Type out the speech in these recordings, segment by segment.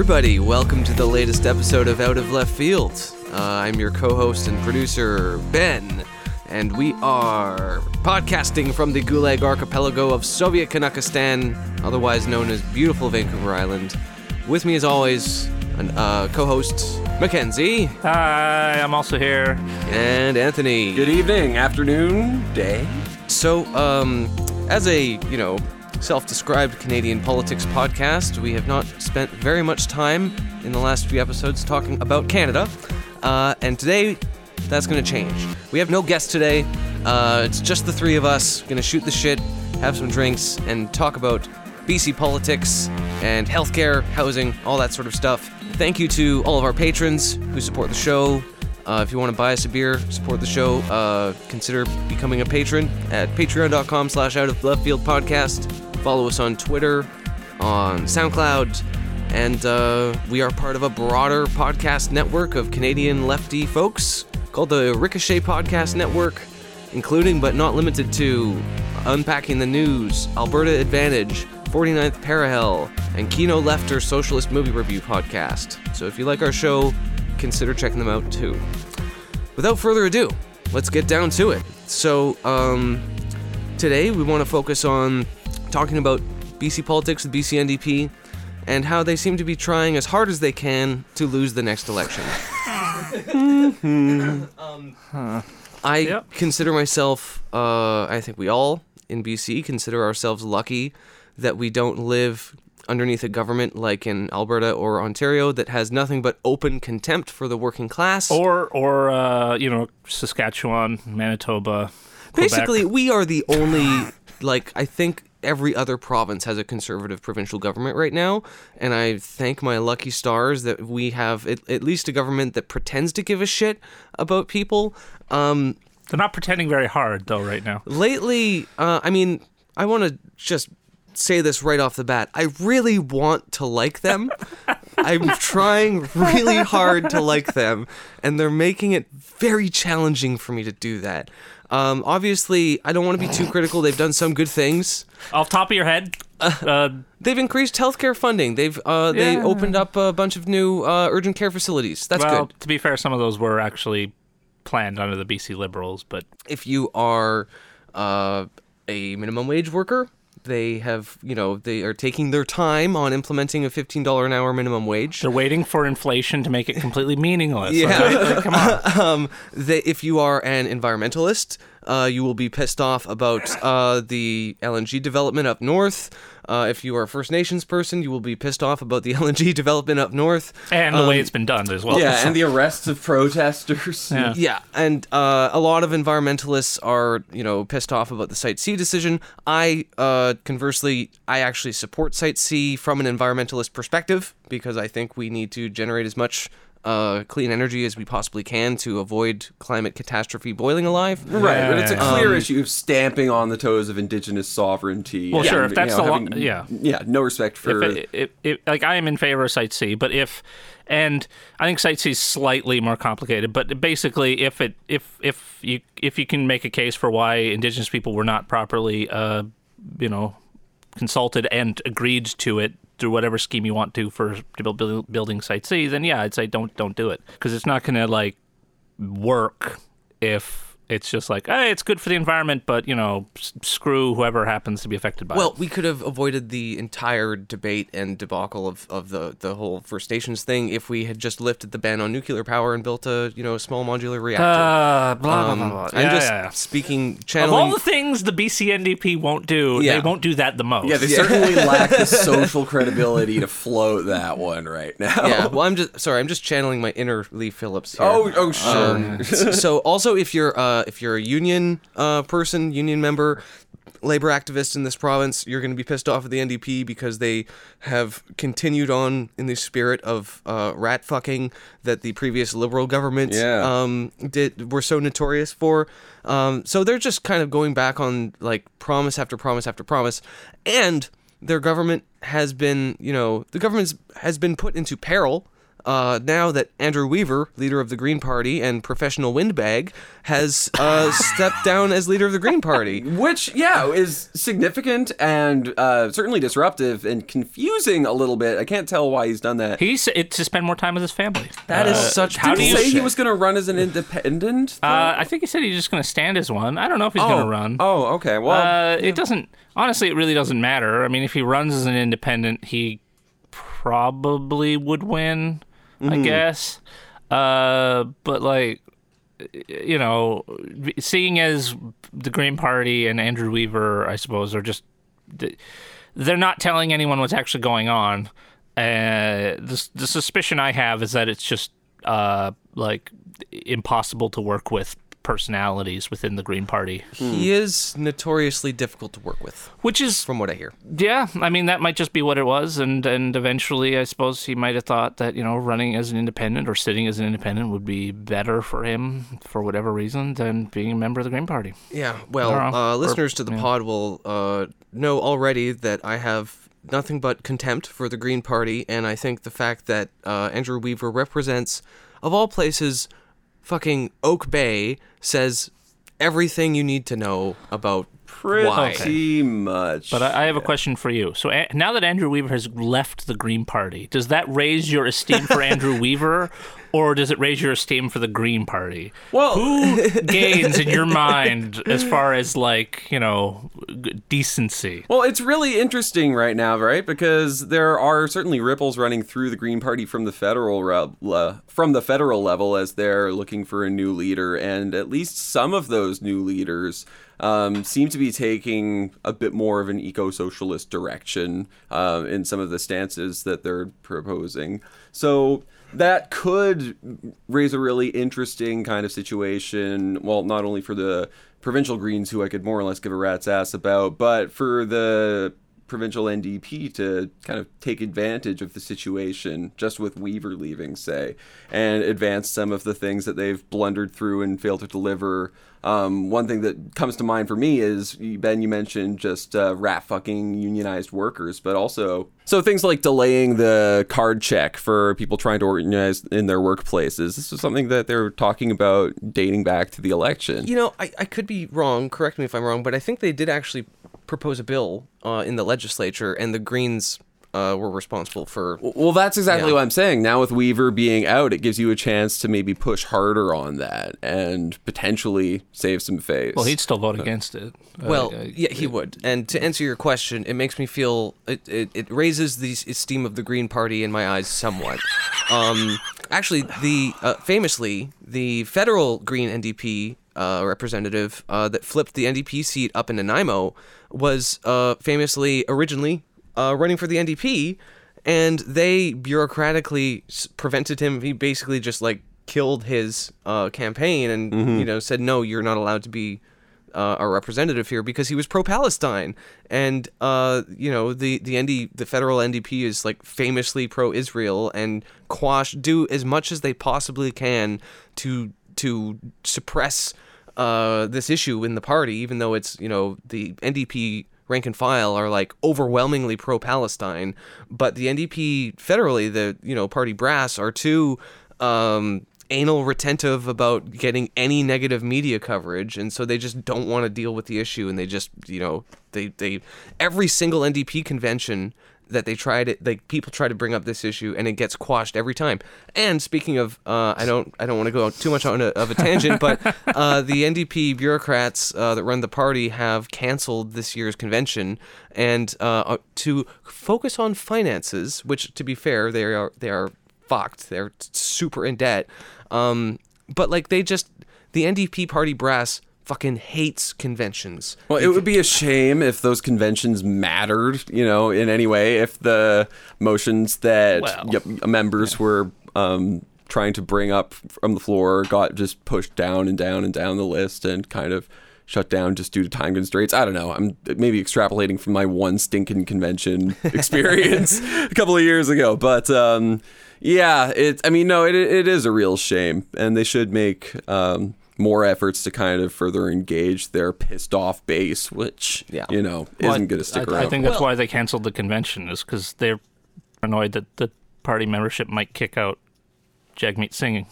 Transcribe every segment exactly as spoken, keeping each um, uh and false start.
everybody. Welcome to the latest episode of Out of Left Field. Uh, I'm your co-host and producer, Ben, and we are podcasting from the Gulag Archipelago of Soviet Kanakistan, otherwise known as beautiful Vancouver Island. With me, as always, an, uh, co-host Mackenzie. Hi, I'm also here. And Anthony. Good evening, afternoon, day. So, um, as a, you know, self-described Canadian politics podcast, we have not spent very much time in the last few episodes talking about Canada, uh, and today that's going to change. We have no guest today. Uh, it's just the three of us going to shoot the shit, have some drinks, and talk about B C politics and healthcare, housing, all that sort of stuff. Thank you to all of our patrons who support the show. Uh, if you want to buy us a beer, support the show, uh, consider becoming a patron at patreon.com slash out of left field podcast. Follow us on Twitter, on SoundCloud, and uh, we are part of a broader podcast network of Canadian lefty folks called the Ricochet Podcast Network, including but not limited to Unpacking the News, Alberta Advantage, forty-ninth Parahell, and Kino Lefter Socialist Movie Review Podcast. So if you like our show, consider checking them out too. Without further ado, let's get down to it. So, um, today we want to focus on talking about B C politics, the B C N D P, and how they seem to be trying as hard as they can to lose the next election. um, huh. I yep. consider myself, uh, I think we all in B C consider ourselves lucky that we don't live underneath a government like in Alberta or Ontario that has nothing but open contempt for the working class. Or, or uh, you know, Saskatchewan, Manitoba, Quebec. Basically, we are the only, like, I think every other province has a conservative provincial government right now, and I thank my lucky stars that we have at, at least a government that pretends to give a shit about people. Um, They're not pretending very hard, though, right now. Lately, uh, I mean, I want to just say this right off the bat. I really want to like them. I'm trying really hard to like them, and they're making it very challenging for me to do that. Um, obviously, I don't want to be too critical. They've done some good things. Off top of your head? Uh, they've increased healthcare funding. They've uh, yeah. They opened up a bunch of new uh, urgent care facilities. That's well, good. To be fair, some of those were actually planned under the B C Liberals, but if you are uh, a minimum wage worker, they have, you know, they are taking their time on implementing a fifteen dollars an hour minimum wage. They're waiting for inflation to make it completely meaningless. Yeah. Okay? Like, come on. um, they, if you are an environmentalist, uh, you will be pissed off about uh, the L N G development up north. Uh, if you are a First Nations person, you will be pissed off about the L N G development up north. And the um, way it's been done as well. Yeah, and the arrests of protesters. Yeah, yeah and uh, a lot of environmentalists are, you know, pissed off about the Site C decision. I, uh, conversely, I actually support Site C from an environmentalist perspective, because I think we need to generate as much Uh, clean energy as we possibly can to avoid climate catastrophe boiling alive. Right, yeah, but it's a clear um, issue of stamping on the toes of Indigenous sovereignty. Well, and, sure, if that's you know, the having, lo- yeah, yeah, no respect for. If it, it, it, like I am in favor of Site C, but if and I think Site C is slightly more complicated. But basically, if it if if you if you can make a case for why Indigenous people were not properly, uh, you know, consulted and agreed to it through whatever scheme you want to for to build, building Site C, then yeah, I'd say don't don't do it, because it's not going to like work if it's just like, hey, it's good for the environment, but, you know, s- screw whoever happens to be affected by well, it. Well, we could have avoided the entire debate and debacle of, of the, the whole First Nations thing if we had just lifted the ban on nuclear power and built a, you know, small modular reactor. Uh, blah, um, blah, blah, blah. I'm Yeah, just yeah, yeah. speaking, Of channeling... all the things the B C N D P won't do, Yeah. they won't do that the most. Yeah, they certainly lack the social credibility to float that one right now. Yeah, well, I'm just sorry. I'm just channeling my inner Lee Phillips here. Oh, oh, sure. Um, so, also, if you're uh, if you're a union uh, person, union member, labor activist in this province, you're going to be pissed off at the N D P because they have continued on in the spirit of uh, rat fucking that the previous Liberal government Yeah. um, did were so notorious for. Um, so they're just kind of going back on like promise after promise after promise, and their government has been, you know, the government has been put into peril uh, now that Andrew Weaver, leader of the Green Party and professional windbag, has uh, stepped down as leader of the Green Party. Which, yeah, is significant and uh, certainly disruptive and confusing a little bit. I can't tell why he's done that. He's it, to spend more time with his family. That uh, is such... How Did do he you say he was going to run as an independent? Uh, I think he said he's just going to stand as one. I don't know if he's oh. going to run. Oh, okay. Well, uh, it doesn't... Honestly, it really doesn't matter. I mean, if he runs as an independent, he probably would win, mm-hmm. I guess. Uh, but, like, you know, seeing as the Green Party and Andrew Weaver, I suppose, are just... They're not telling anyone what's actually going on. Uh, the, the suspicion I have is that it's just, uh, like, impossible to work with personalities within the Green Party. He is notoriously difficult to work with, which is from what I hear. Yeah, I mean that might just be what it was, and and eventually I suppose he might have thought that, you know, running as an independent or sitting as an independent would be better for him for whatever reason than being a member of the Green Party. Yeah, well, uh, listeners to the yeah. pod will uh, know already that I have nothing but contempt for the Green Party, and I think the fact that uh, Andrew Weaver represents, of all places, fucking Oak Bay, says everything you need to know about Pretty why. Okay. much. But I, I have a question for you. So a- now that Andrew Weaver has left the Green Party, does that raise your esteem for Andrew Weaver, or does it raise your esteem for the Green Party? Well, who gains in your mind as far as, like, you know, decency? Well, it's really interesting right now, right? Because there are certainly ripples running through the Green Party from the federal re- le- from the federal level as they're looking for a new leader, and at least some of those new leaders um, seem to be taking a bit more of an eco-socialist direction uh, in some of the stances that they're proposing. So that could raise a really interesting kind of situation, well, not only for the provincial Greens, who I could more or less give a rat's ass about, but for the provincial N D P to kind of take advantage of the situation, just with Weaver leaving, say, and advance some of the things that they've blundered through and failed to deliver. Um, one thing that comes to mind for me is, Ben, you mentioned just uh, rat-fucking unionized workers, but also so things like delaying the card check for people trying to organize in their workplaces. This is something that they're talking about dating back to the election. You know, I, I could be wrong, correct me if I'm wrong, but I think they did actually propose a bill uh, in the legislature, and the Greens uh, were responsible for... Well, that's exactly yeah. what I'm saying. Now with Weaver being out, it gives you a chance to maybe push harder on that and potentially save some face. Well, he'd still vote against it. Well, uh, yeah, he would. And to answer your question, it makes me feel... It, it, it raises the esteem of the Green Party in my eyes somewhat. Um, actually, the uh, famously, the federal Green N D P uh, representative uh, that flipped the N D P seat up in Nanaimo was uh, famously originally uh, running for the N D P, and they bureaucratically s- prevented him. He basically just like killed his uh, campaign and mm-hmm. you know said, no, you're not allowed to be uh, our representative here, because he was pro-Palestine. And uh, you know the the N D the federal N D P is like famously pro-Israel and quash do as much as they possibly can to to suppress uh, this issue in the party, even though it's, you know, the N D P rank and file are like overwhelmingly pro-Palestine, but the N D P federally, the, you know, party brass are too um, anal retentive about getting any negative media coverage, and so they just don't want to deal with the issue, and they just, you know, they, they every single N D P convention that they try to, like, people try to bring up this issue, and it gets quashed every time. And speaking of, uh, I don't, I don't want to go too much on a, of a tangent, but uh, the N D P bureaucrats uh, that run the party have canceled this year's convention, and uh, to focus on finances, which, to be fair, they are they are fucked. They're super in debt. Um, but like they just, the N D P party brass fucking hates conventions. Well, it would be a shame if those conventions mattered, you know, in any way. If the motions that well, yep, members yeah. were um, trying to bring up from the floor got just pushed down and down and down the list and kind of shut down just due to time constraints. I don't know. I'm maybe extrapolating from my one stinking convention experience a couple of years ago. But um, yeah, it, I mean, no, it it is a real shame. And they should make Um, more efforts to kind of further engage their pissed off base, which, yeah. you know, well, isn't going to stick I, around. I think that's well, why they canceled the convention, is because they're annoyed that the party membership might kick out Jagmeet Singh,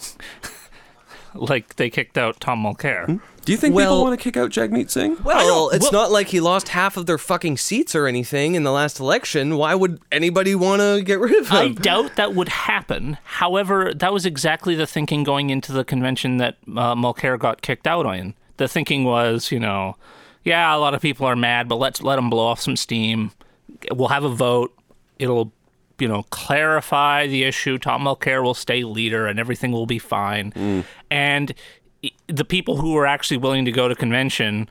like they kicked out Tom Mulcair. Hmm? Do you think Well- people want to kick out Jagmeet Singh? Well, it's well- not like he lost half of their fucking seats or anything in the last election. Why would anybody want to get rid of him? I doubt that would happen. However, that was exactly the thinking going into the convention that uh, Mulcair got kicked out on. The thinking was, you know, yeah, a lot of people are mad, but let's let them blow off some steam. We'll have a vote. It'll, you know, clarify the issue. Tom Mulcair will stay leader, and everything will be fine. Mm. And the people who were actually willing to go to convention,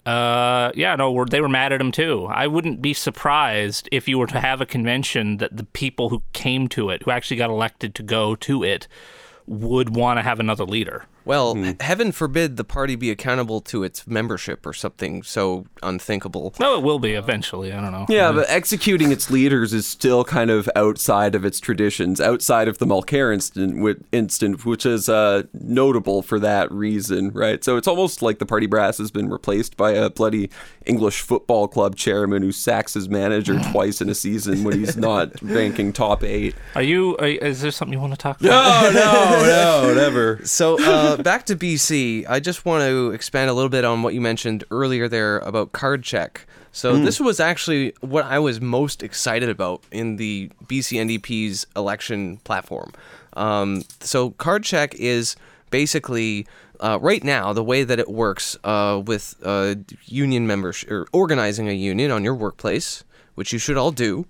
uh, yeah, no, were, they were mad at him too. I wouldn't be surprised if you were to have a convention that the people who came to it, who actually got elected to go to it, would want to have another leader. Well, heaven forbid the party be accountable to its membership or something so unthinkable. No, it will be eventually. I don't know. Yeah, but executing its leaders is still kind of outside of its traditions, outside of the Mulcair instant, wi- instant which is uh, notable for that reason, right? So it's almost like the party brass has been replaced by a bloody English football club chairman who sacks his manager twice in a season when he's not ranking top eight. Are you? Are, is there something you want to talk about? No, no, no, never. So uh, back to B C, I just want to expand a little bit on what you mentioned earlier there about card check. So mm. this was actually what I was most excited about in the B C N D P's election platform. Um, so card check is basically uh, right now the way that it works uh, with uh, union membership or organizing a union on your workplace, which you should all do.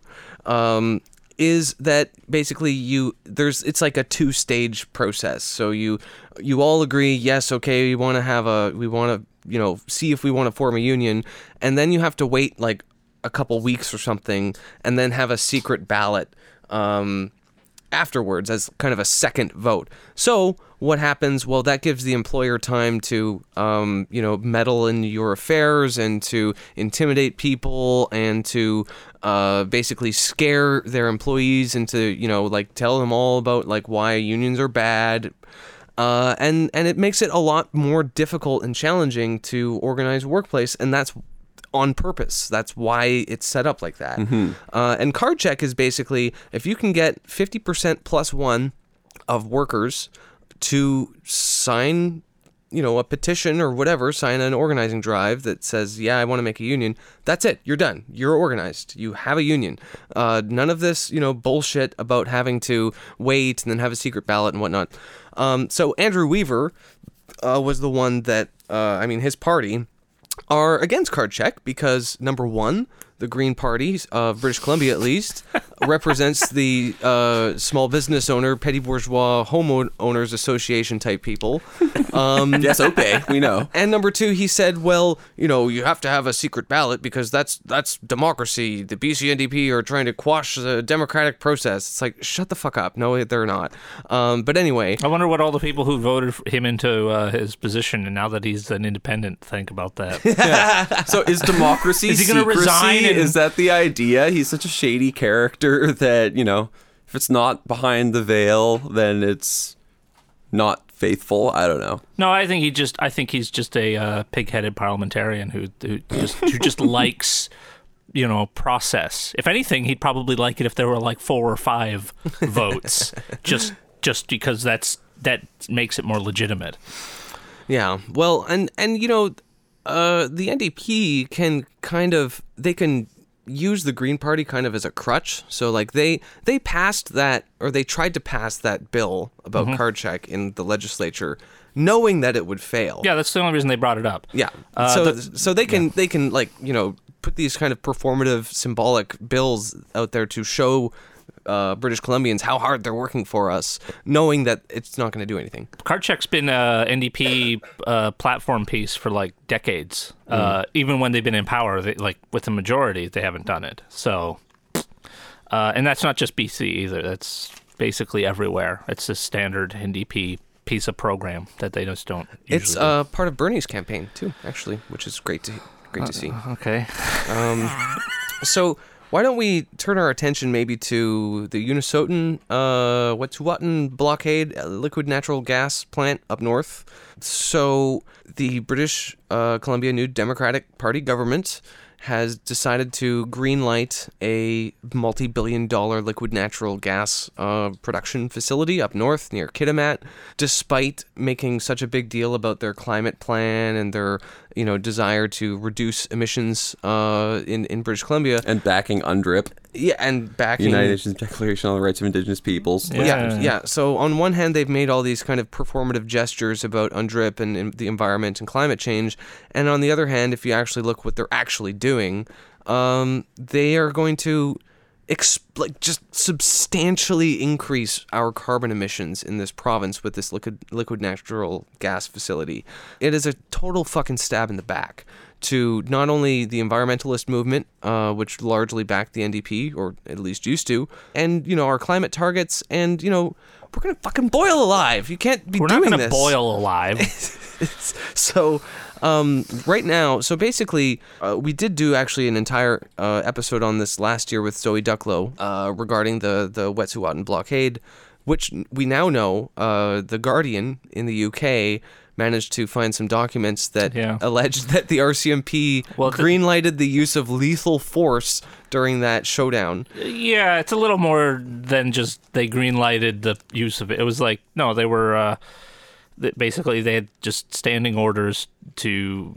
Um, is that basically you there's it's like a two-stage process. So you you all agree, yes, okay, we want to have a we want to, you know, see if we want to form a union, and then you have to wait like a couple weeks or something and then have a secret ballot um, afterwards as kind of a second vote. So what happens? Well, that gives the employer time to, um, you know, meddle in your affairs and to intimidate people and to uh, basically scare their employees into, you know, like tell them all about like why unions are bad. Uh, and, and it makes it a lot more difficult and challenging to organize a workplace. And that's on purpose. That's why it's set up like that. Mm-hmm. Uh, and card check is basically if you can get fifty percent plus one of workers to sign, you know, a petition or whatever, sign an organizing drive that says, yeah, I want to make a union. That's it. You're done. You're organized. You have a union. Uh, none of this, you know, bullshit about having to wait and then have a secret ballot and whatnot. Um, so Andrew Weaver uh, was the one that, uh, I mean, his party are against card check because, number one, the Green Party of British Columbia, at least, represents the uh, small business owner, petty bourgeois homeowners association type people. Um, yes, okay, we know. And number two, he said, well, you know, you have to have a secret ballot because that's that's democracy. The B C N D P are trying to quash the democratic process. It's like, shut the fuck up. No, they're not. Um, but anyway. I wonder what all the people who voted him into uh, his position and now that he's an independent think about that. Yeah. So is democracy is he going to secrecy? resign? And... Is that the idea? He's such a shady character that, you know, if it's not behind the veil, then it's not faithful. I don't know. No, I think he just. I think he's just a uh, pig-headed parliamentarian who who just who just likes, you know, process. If anything, he'd probably like it if there were like four or five votes, just just because that's that makes it more legitimate. Yeah. Well, and and you know. Uh, the N D P can kind of, they can use the Green Party kind of as a crutch. So like they, they passed that, or they tried to pass that bill about mm-hmm. card check in the legislature, knowing that it would fail. Yeah, that's the only reason they brought it up. Yeah. Uh, so the, so they can, yeah. they can like, you know, put these kind of performative, symbolic bills out there to show Uh, British Columbians how hard they're working for us, knowing that it's not going to do anything. Card check's been a N D P uh, platform piece for like decades. Mm. Uh, even when they've been in power, they, like with the majority, they haven't done it. So, uh, and that's not just B C either. That's basically everywhere. It's a standard N D P piece of program that they just don't. It's uh, part of Bernie's campaign too, actually, which is great to great to see. Uh, okay. Um, so. Why don't we turn our attention maybe to the Unisoten, uh, Wet'suwet'en blockade, liquid natural gas plant up north. So the British uh, Columbia New Democratic Party government has decided to greenlight a multi-billion dollar liquid natural gas uh, production facility up north near Kitimat, despite making such a big deal about their climate plan and their, you know, desire to reduce emissions uh, in, in British Columbia. And backing UNDRIP. Yeah, and backing... United Nations Declaration on the Rights of Indigenous Peoples. Yeah. Yeah, yeah. So on one hand, they've made all these kind of performative gestures about UNDRIP and, and the environment and climate change. And on the other hand, if you actually look what they're actually doing, um, they are going to exp- like just substantially increase our carbon emissions in this province with this liquid liquid natural gas facility. It is a total fucking stab in the back to not only the environmentalist movement, uh, which largely backed the N D P, or at least used to, and, you know, our climate targets, and, you know, we're going to fucking boil alive. You can't be We're doing not going this. to boil alive. So, um, right now, so basically, uh, we did do actually an entire uh, episode on this last year with Zoe Ducklow uh, regarding the, the Wet'suwet'en blockade, which we now know uh, The Guardian in the U K managed to find some documents that Yeah. alleged that the R C M P Well, the- greenlighted the use of lethal force during that showdown. Yeah, it's a little more than just they green-lighted the use of it. It was like, no, they were, uh, th- basically they had just standing orders to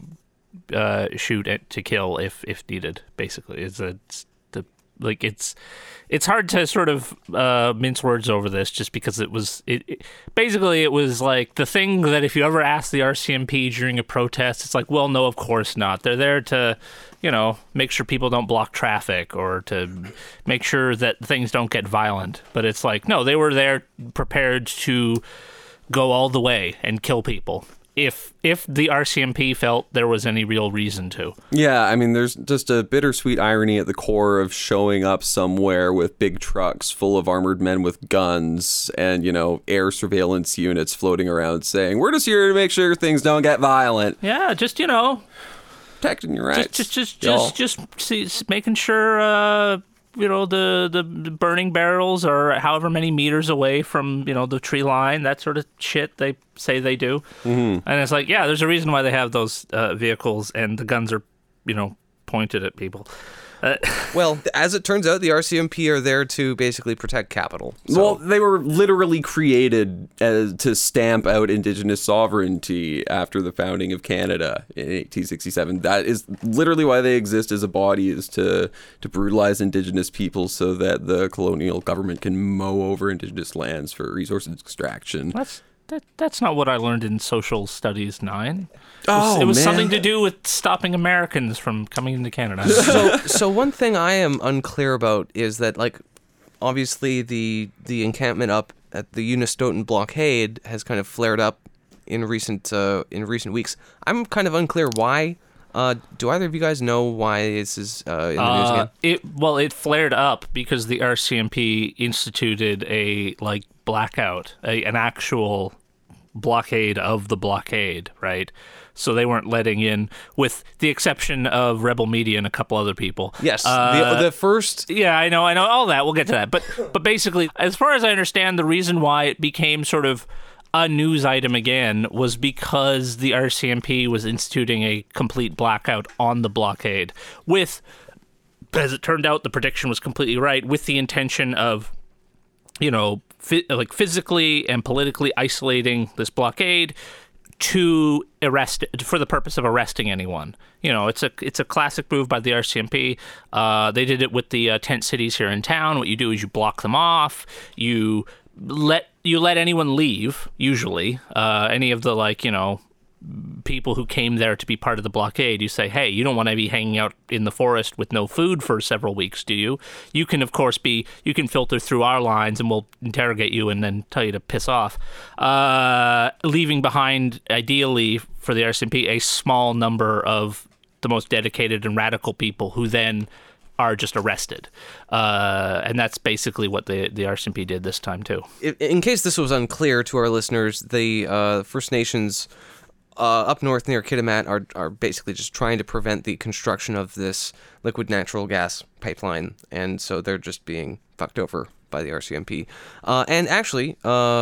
uh, shoot and to kill if, if needed, basically. It's a, it's the, like, it's, it's hard to sort of uh, mince words over this just because it was, it, it basically it was like the thing that if you ever ask the R C M P during a protest, it's like, well, no, of course not. They're there to, you know, make sure people don't block traffic or to make sure that things don't get violent. But it's like, no, they were there prepared to go all the way and kill people if if the R C M P felt there was any real reason to. Yeah, I mean, there's just a bittersweet irony at the core of showing up somewhere with big trucks full of armored men with guns and, you know, air surveillance units floating around saying, we're just here to make sure things don't get violent. Yeah, just, you know, Protecting your rights. just just just y'all. just, just see, making sure uh you know the, the the burning barrels are however many meters away from, you know, the tree line, that sort of shit they say they do. Mm-hmm. And it's like, yeah, there's a reason why they have those uh, vehicles and the guns are, you know, pointed at people. Uh, Well, as it turns out, the R C M P are there to basically protect capital. So, Well, they were literally created as, to stamp out Indigenous sovereignty after the founding of Canada in eighteen sixty-seven. That is literally why they exist as a body, is to, to brutalize Indigenous people so that the colonial government can mow over Indigenous lands for resource extraction. that's that, that's not what I learned in Social Studies nine. It was, Oh, it was man. something to do with stopping Americans from coming into Canada. so, so one thing I am unclear about is that, like, obviously the the encampment up at the Unistoten blockade has kind of flared up in recent uh, in recent weeks. I'm kind of unclear why. Uh, do either of you guys know why this is uh, in the news Uh, again? it well, it flared up because the R C M P instituted a like blackout, a, an actual blockade of the blockade, right? So they weren't letting in, with the exception of Rebel Media and a couple other people. Yes, Uh, the, the first. Yeah, I know, I know all that. We'll get to that. But but basically, as far as I understand, the reason why it became sort of a news item again was because the R C M P was instituting a complete blackout on the blockade with, as it turned out, the prediction was completely right, with the intention of, you know, fi- like physically and politically isolating this blockade to arrest, for the purpose of arresting anyone. You know, it's a it's a classic move by the R C M P. Uh, they did it with the uh, tent cities here in town. What you do is you block them off. You let you let anyone leave. Usually, uh, any of the, like, you know, people who came there to be part of the blockade, you say, hey, you don't want to be hanging out in the forest with no food for several weeks, do you? You can, of course, be, you can filter through our lines and we'll interrogate you and then tell you to piss off. Uh, leaving behind, ideally, for the R C M P, a small number of the most dedicated and radical people who then are just arrested. Uh, and that's basically what the, the R C M P did this time, too. In in case this was unclear to our listeners, the uh, First Nations uh, up north near Kitimat are are basically just trying to prevent the construction of this liquid natural gas pipeline, and so they're just being fucked over by the R C M P. Uh, and actually, uh,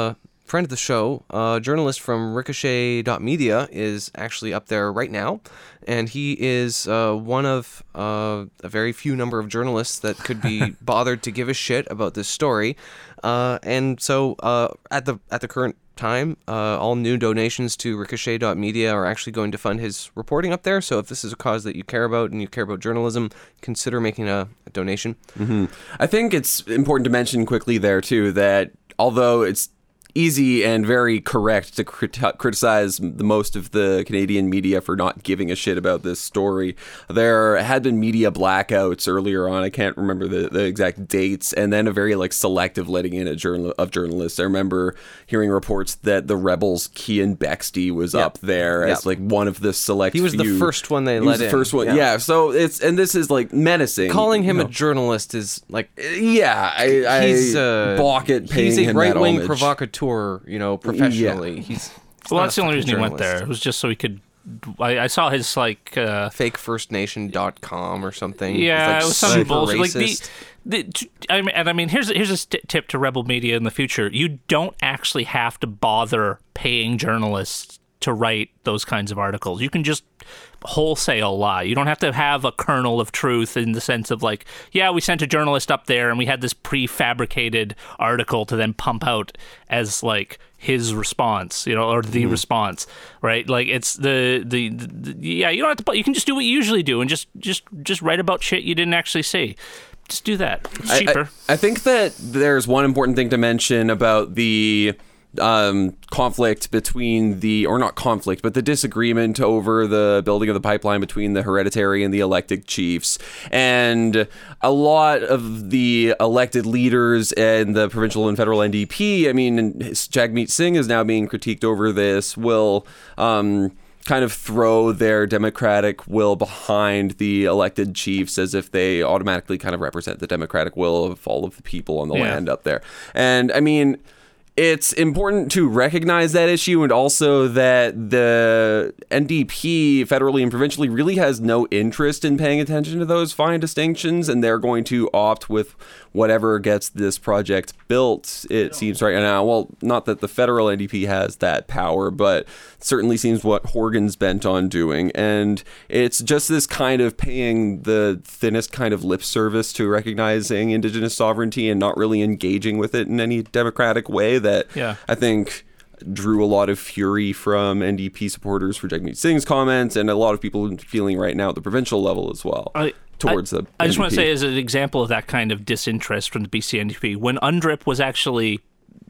friend of the show, a journalist from Ricochet dot media, is actually up there right now. And he is uh, one of uh, a very few number of journalists that could be bothered to give a shit about this story. Uh, and so uh, at the at the current time, uh, all new donations to Ricochet dot media are actually going to fund his reporting up there. So if this is a cause that you care about and you care about journalism, consider making a, a donation. Mm-hmm. I think it's important to mention quickly there, too, that although it's easy and very correct to crit- criticize the most of the Canadian media for not giving a shit about this story. There had been media blackouts earlier on. I can't remember the, the exact dates, and then a very like selective letting in a journal- of journalists. I remember hearing reports that the Rebels' Kean Bexty was yep. up there yep. as like one of the select. He was few. the first one they he let was the in. first one, yeah. yeah. So it's and this is like menacing. Calling him you a know. journalist is like yeah, I, I he's uh, balk at paying he's a him that right-wing homage. provocateur. You know, professionally, yeah. he's, he's well. not That's the only reason he went there. It was just so he could. I, I saw his like uh, fake first nation dot com or something. Yeah, like it was some bullshit. Racist. Like the, the, I mean, and I mean, here's here's a st- tip to Rebel Media in the future: you don't actually have to bother paying journalists to write those kinds of articles. You can just wholesale lie. You don't have to have a kernel of truth in the sense of like, yeah, we sent a journalist up there and we had this prefabricated article to then pump out as like his response, you know, or the mm. response, right? Like it's the, the the yeah, you don't have to. You can just do what you usually do and just just just write about shit you didn't actually see. Just do that. It's cheaper. I, I, I think that there's one important thing to mention about the um, conflict between the, or not conflict, but the disagreement over the building of the pipeline between the hereditary and the elected chiefs. And a lot of the elected leaders and the provincial and federal N D P, I mean, Jagmeet Singh is now being critiqued over this, will um, kind of throw their democratic will behind the elected chiefs as if they automatically kind of represent the democratic will of all of the people on the yeah. land up there. And I mean, it's important to recognize that issue, and also that the N D P federally and provincially really has no interest in paying attention to those fine distinctions, and they're going to opt with whatever gets this project built, it seems right now. Well, not that the federal N D P has that power, but it certainly seems what Horgan's bent on doing. And it's just this kind of paying the thinnest kind of lip service to recognizing Indigenous sovereignty and not really engaging with it in any democratic way that yeah. I think drew a lot of fury from N D P supporters for Jagmeet Singh's comments, and a lot of people feeling right now at the provincial level as well. I, towards I, the I just N D P. want to say, as an example of that kind of disinterest from the B C N D P, when UNDRIP was actually,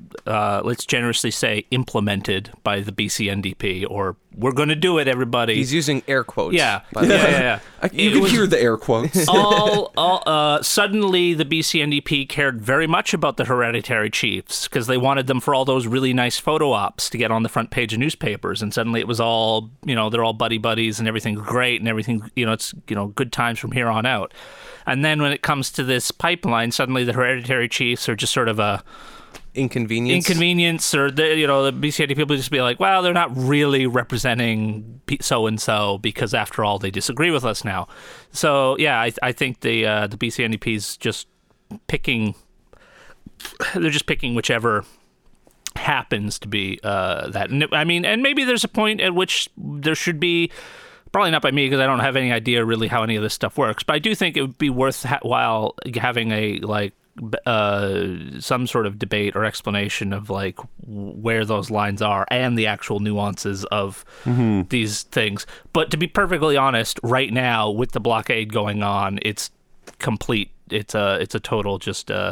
uh, let's generously say, implemented by the B C N D P, or we're going to do it, everybody. He's using air quotes. Yeah, by the yeah, way. yeah, yeah. I, you It can was- hear the air quotes. all, all uh, suddenly the B C N D P cared very much about the hereditary chiefs because they wanted them for all those really nice photo ops to get on the front page of newspapers, and suddenly it was all, you know, they're all buddy buddies and everything's great and everything, you know, it's, you know, good times from here on out. And then when it comes to this pipeline, suddenly the hereditary chiefs are just sort of a Inconvenience. inconvenience, or the, you know, the B C N D P people just be like, well, they're not really representing so and so because after all they disagree with us now. So yeah, I, I think the uh, the B C N D P's just picking, they're just picking whichever happens to be uh, that. And, I mean, and maybe there's a point at which there should be. Probably not by me because I don't have any idea really how any of this stuff works. But I do think it would be worthwhile having a like uh, some sort of debate or explanation of like where those lines are and the actual nuances of mm-hmm. these things. But to be perfectly honest, right now with the blockade going on, it's complete. It's a it's a total just a,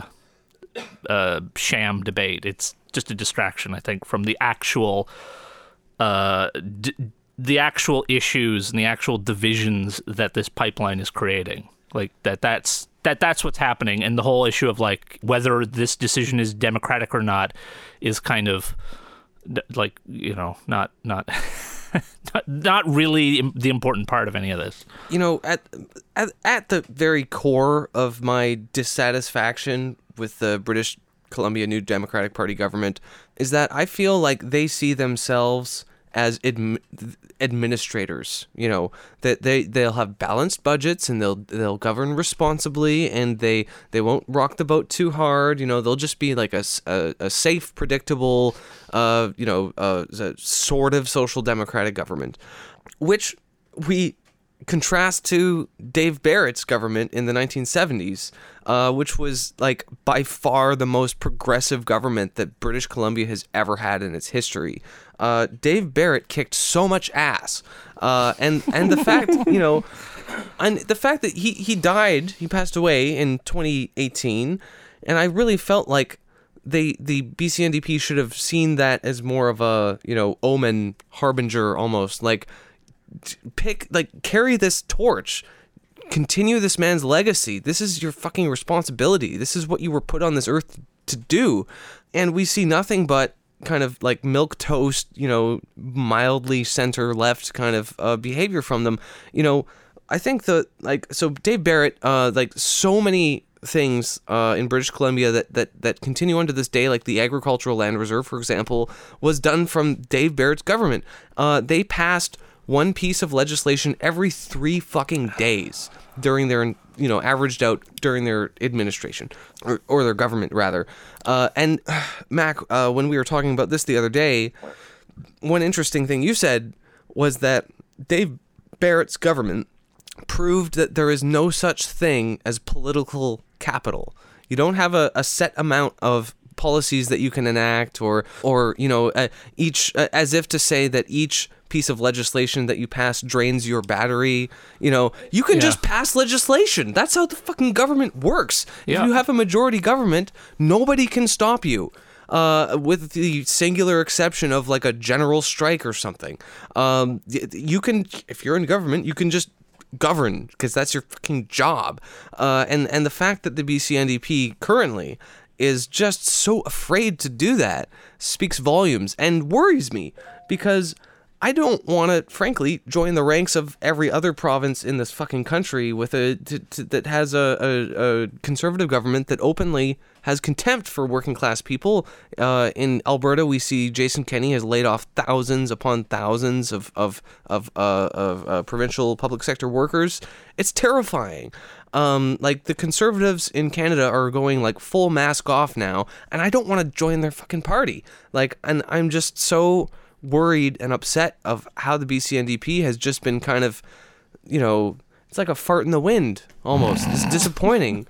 a sham debate. It's just a distraction, I think, from the actual. Uh, d- the actual issues and the actual divisions that this pipeline is creating. Like that that's that that's what's happening, and the whole issue of like whether this decision is democratic or not is kind of like, you know, not not not, not really the important part of any of this. You know, at, at at the very core of my dissatisfaction with the British Columbia New Democratic Party government is that I feel like they see themselves as admi- administrators. You know, that they they'll have balanced budgets and they'll they'll govern responsibly, and they they won't rock the boat too hard. You know, they'll just be like a, a, a safe, predictable, uh, you know, uh, sort of social democratic government, which we contrast to Dave Barrett's government in the nineteen seventies, uh, which was like by far the most progressive government that British Columbia has ever had in its history. Uh, Dave Barrett kicked so much ass, uh, and and the fact you know, and the fact that he he died, he passed away in twenty eighteen, and I really felt like they the B C N D P should have seen that as more of a you know omen, harbinger almost, like. Pick like carry this torch, continue this man's legacy. This is your fucking responsibility. This is what you were put on this earth to do. And we see nothing but kind of like milquetoast, you know, mildly center left kind of uh, behavior from them. You know, I think that like so Dave Barrett, uh, like so many things uh, in British Columbia that, that that continue on to this day, like the Agricultural Land Reserve, for example, was done from Dave Barrett's government. Uh, they passed one piece of legislation every three fucking days during their, you know, averaged out during their administration, or, or their government, rather. Uh, and, uh, Mac, uh, when we were talking about this the other day, one interesting thing you said was that Dave Barrett's government proved that there is no such thing as political capital. You don't have a, a set amount of policies that you can enact, or, or you know, uh, each, uh, as if to say that each piece of legislation that you pass drains your battery. You know, you can yeah. just pass legislation. That's how the fucking government works. Yeah. If you have a majority government, nobody can stop you. Uh, with the singular exception of like a general strike or something. Um, you can, if you're in government, you can just govern because that's your fucking job. Uh, and, and the fact that the B C N D P currently is just so afraid to do that speaks volumes and worries me, because I don't want to, frankly, join the ranks of every other province in this fucking country with a t- t- that has a, a, a conservative government that openly has contempt for working class people. Uh, in Alberta, we see Jason Kenney has laid off thousands upon thousands of of of, uh, of uh, provincial public sector workers. It's terrifying. Um, like the Conservatives in Canada are going like full mask off now, and I don't want to join their fucking party. Like, and I'm just so worried and upset of how the B C N D P has just been kind of, you know, it's like a fart in the wind almost. It's disappointing.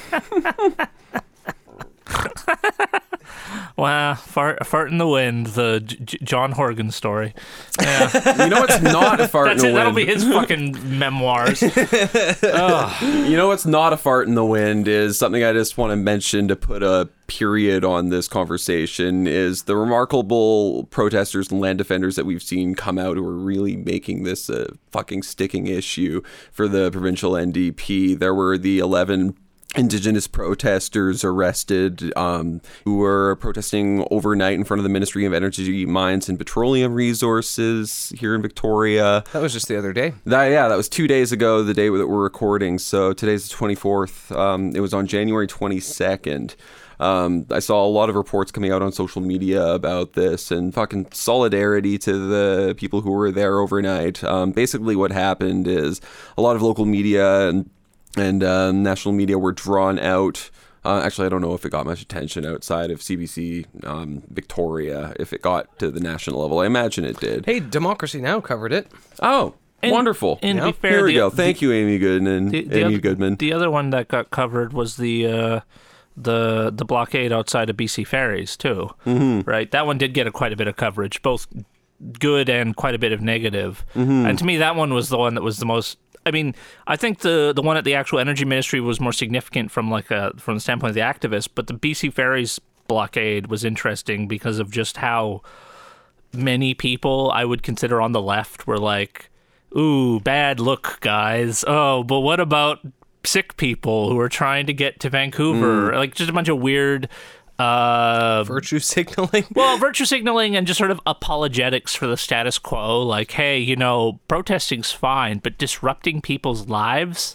Wow, fart, fart in the wind, the J- John Horgan story. Yeah. You know what's not a fart That's in the it, wind? That'll be his fucking memoirs. You know what's not a fart in the wind is something I just want to mention to put a period on this conversation, is the remarkable protesters and land defenders that we've seen come out who are really making this a fucking sticking issue for the provincial N D P. There were the eleven Indigenous protesters arrested um, who were protesting overnight in front of the Ministry of Energy, Mines and Petroleum Resources here in Victoria. That was just the other day. That, yeah, that was two days ago, the day that we're recording. So today's the twenty-fourth. Um, it was on January twenty-second. Um, I saw a lot of reports coming out on social media about this, and fucking solidarity to the people who were there overnight. Um, basically what happened is a lot of local media and and um, national media were drawn out. Uh, actually, I don't know if it got much attention outside of C B C um, Victoria, if it got to the national level. I imagine it did. Hey, Democracy Now! Covered it. Oh, and, wonderful. And yeah. be fair, Here we the, go. Thank the, you, Amy Goodman. The, the Amy other, Goodman. The other one that got covered was the uh, the the blockade outside of B C Ferries, too. Mm-hmm. Right? That one did get a, quite a bit of coverage, both good and quite a bit of negative. Mm-hmm. And to me, that one was the one that was the most... I mean, I think the the one at the actual energy ministry was more significant from like a, from the standpoint of the activists, but the B C Ferries blockade was interesting because of just how many people I would consider on the left were like, ooh, bad look, guys. Oh, but what about sick people who are trying to get to Vancouver? Mm. Like just a bunch of weird Uh, Virtue signaling? Well, virtue signaling and just sort of apologetics for the status quo. Like, hey, you know, protesting's fine, but disrupting people's lives?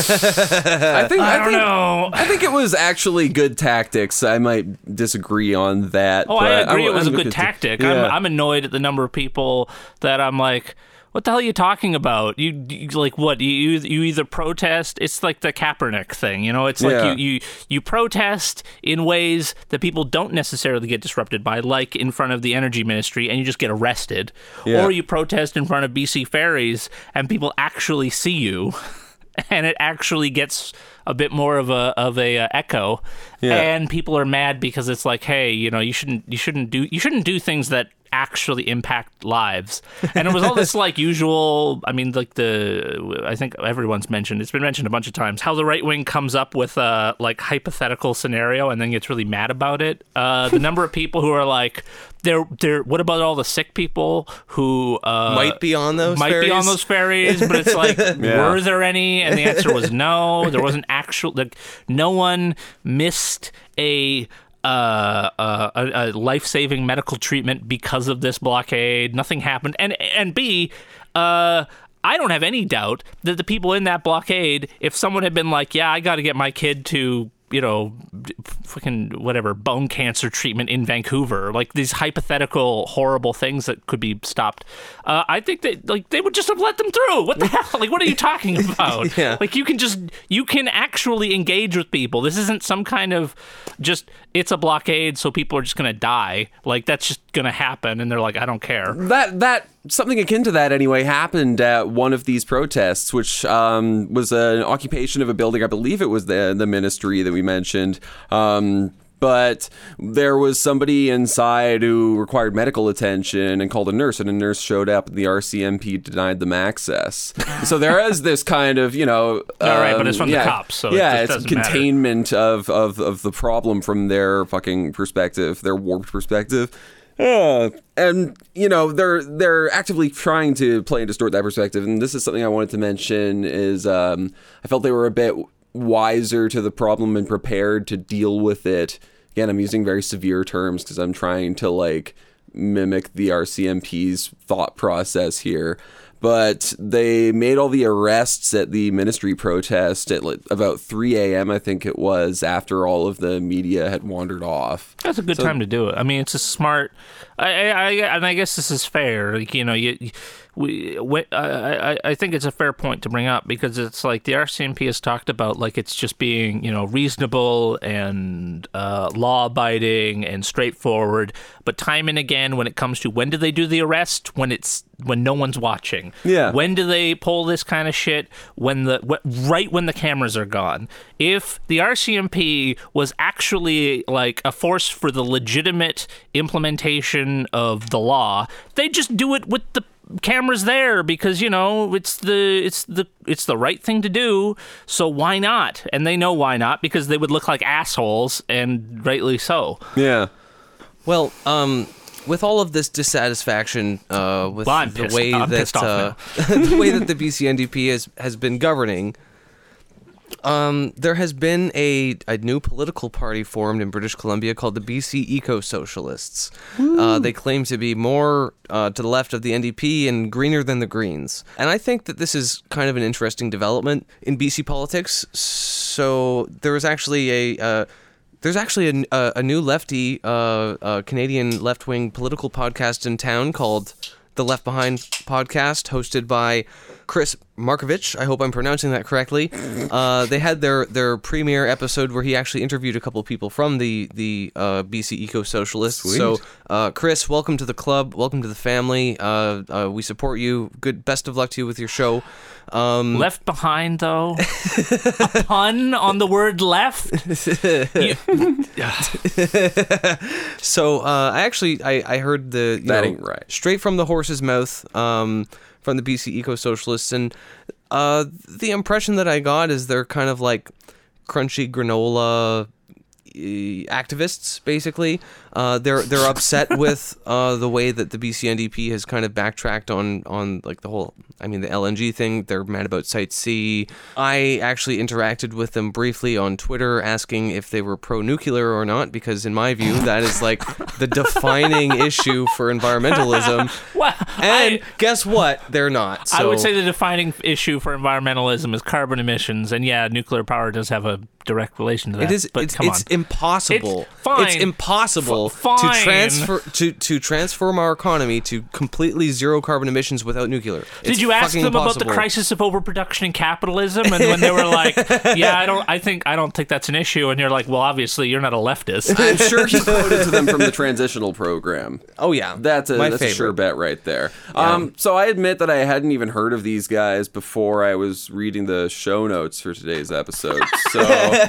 I think I I, don't think, know. I think it was actually good tactics. I might disagree on that. Oh, but I agree. It was a I'm good just- tactic. Yeah. I'm, I'm annoyed at the number of people that I'm like, what the hell are you talking about? You, you like what? You you either protest. It's like the Kaepernick thing, you know. It's like Yeah. you, you you protest in ways that people don't necessarily get disrupted by, like in front of the energy ministry, and you just get arrested. Yeah. Or you protest in front of B C ferries, and people actually see you, and it actually gets a bit more of a of a uh, echo. Yeah. And people are mad because it's like, hey, you know, you shouldn't you shouldn't do you shouldn't do things that actually impact lives. And it was all this like usual, I mean, like the, I think everyone's mentioned, it's been mentioned a bunch of times, how the right wing comes up with a like hypothetical scenario and then gets really mad about it. Uh, the number of people who are like, they're, they're, what about all the sick people who uh, Might be on those might be on ferries? those ferries, but it's like, Yeah. were there any? And the answer was no. There wasn't actual, like, no one missed a Uh, uh, a, a life-saving medical treatment because of this blockade. Nothing happened. And and B, uh, I don't have any doubt that the people in that blockade, if someone had been like, yeah, I got to get my kid to, you know, fucking whatever, bone cancer treatment in Vancouver, like these hypothetical horrible things that could be stopped, uh, I think that like they would just have let them through. What the hell? Like, what are you talking about? Yeah. Like, you can just, you can actually engage with people. This isn't some kind of just, it's a blockade, so people are just going to die. Like, that's just going to happen. And they're like, I don't care. That that something akin to that anyway happened at one of these protests, which um, was an occupation of a building. I believe it was the the ministry that we mentioned. Um, but there was somebody inside who required medical attention and called a nurse, and a nurse showed up, and the R C M P denied them access. So there is this kind of, you know, All right, but um, it's from the yeah, cops, so it yeah, just it's doesn't matter. containment of, of of the problem from their fucking perspective, their warped perspective. Uh, and you know they're they're actively trying to play and distort that perspective, and this is something I wanted to mention. Is um, I felt they were a bit wiser to the problem and prepared to deal with it. Again, I'm using very severe terms because I'm trying to like mimic the R C M P's thought process here. But they made all the arrests at the ministry protest at like about three a.m. I think it was, after all of the media had wandered off. That's a good So- time to do it. I mean, it's a smart. I, I, I and I guess this is fair. Like, you know, you, we, we I, I, I think it's a fair point to bring up because it's like the R C M P has talked about like it's just being, you know, reasonable and uh, law-abiding and straightforward. But time and again, when it comes to when do they do the arrest, when it's when no one's watching. Yeah. When do they pull this kind of shit? When the wh- right when the cameras are gone. If the R C M P was actually like a force for the legitimate implementation of the law, they just do it with the cameras there because, you know, it's the it's the it's the right thing to do, so why not? And they know why not, because they would look like assholes, and rightly so. Yeah. Well, um, with all of this dissatisfaction uh, with Well, I'm the pissed- way I'm that pissed off uh, the way that the B C N D P has has been governing, um, there has been a a new political party formed in British Columbia called the B C Eco-Socialists. Uh, they claim to be more uh, to the left of the N D P and greener than the Greens. And I think that this is kind of an interesting development in B C politics. So there was actually a uh, There's actually a, a, a new lefty, uh, uh, Canadian left-wing political podcast in town called the Left Behind Podcast, hosted by Chris Markovich. I hope I'm pronouncing that correctly. Uh, they had their, their premiere episode where he actually interviewed a couple of people from the the uh, B C Eco-Socialists. Sweet. So, uh, Chris, welcome to the club. Welcome to the family. Uh, uh, we support you. Good, best of luck to you with your show. Um, Left behind, though. A pun on the word left. You- So uh, I actually I, I heard the you That know, ain't right. straight from the horse's mouth um, from the B C Eco-Socialists, and uh, the impression that I got is they're kind of like crunchy granola uh, activists, basically. Uh, they're they're upset with uh, the way that the B C N D P has kind of backtracked on on like the whole, I mean, the L N G thing. They're mad about Site C. I actually interacted with them briefly on Twitter, asking if they were pro-nuclear or not, because in my view, that is like the defining issue for environmentalism. Well, and I, guess what? They're not. So. I would say the defining issue for environmentalism is carbon emissions, and yeah, nuclear power does have a direct relation to that. It is. But it's come it's on. impossible. It's fine. It's impossible F- fine. to transfer to to transform our economy to completely zero carbon emissions without nuclear. Did It's you ask fucking them impossible. about the crisis of overproduction in capitalism, and when they were like, "Yeah, I don't, I think, I don't think that's an issue," and you're like, "Well, obviously, you're not a leftist." I'm sure he quoted to them from the transitional program. Oh yeah, That's a My that's a favorite. sure bet right there. Um, so I admit that I hadn't even heard of these guys before I was reading the show notes for today's episode. So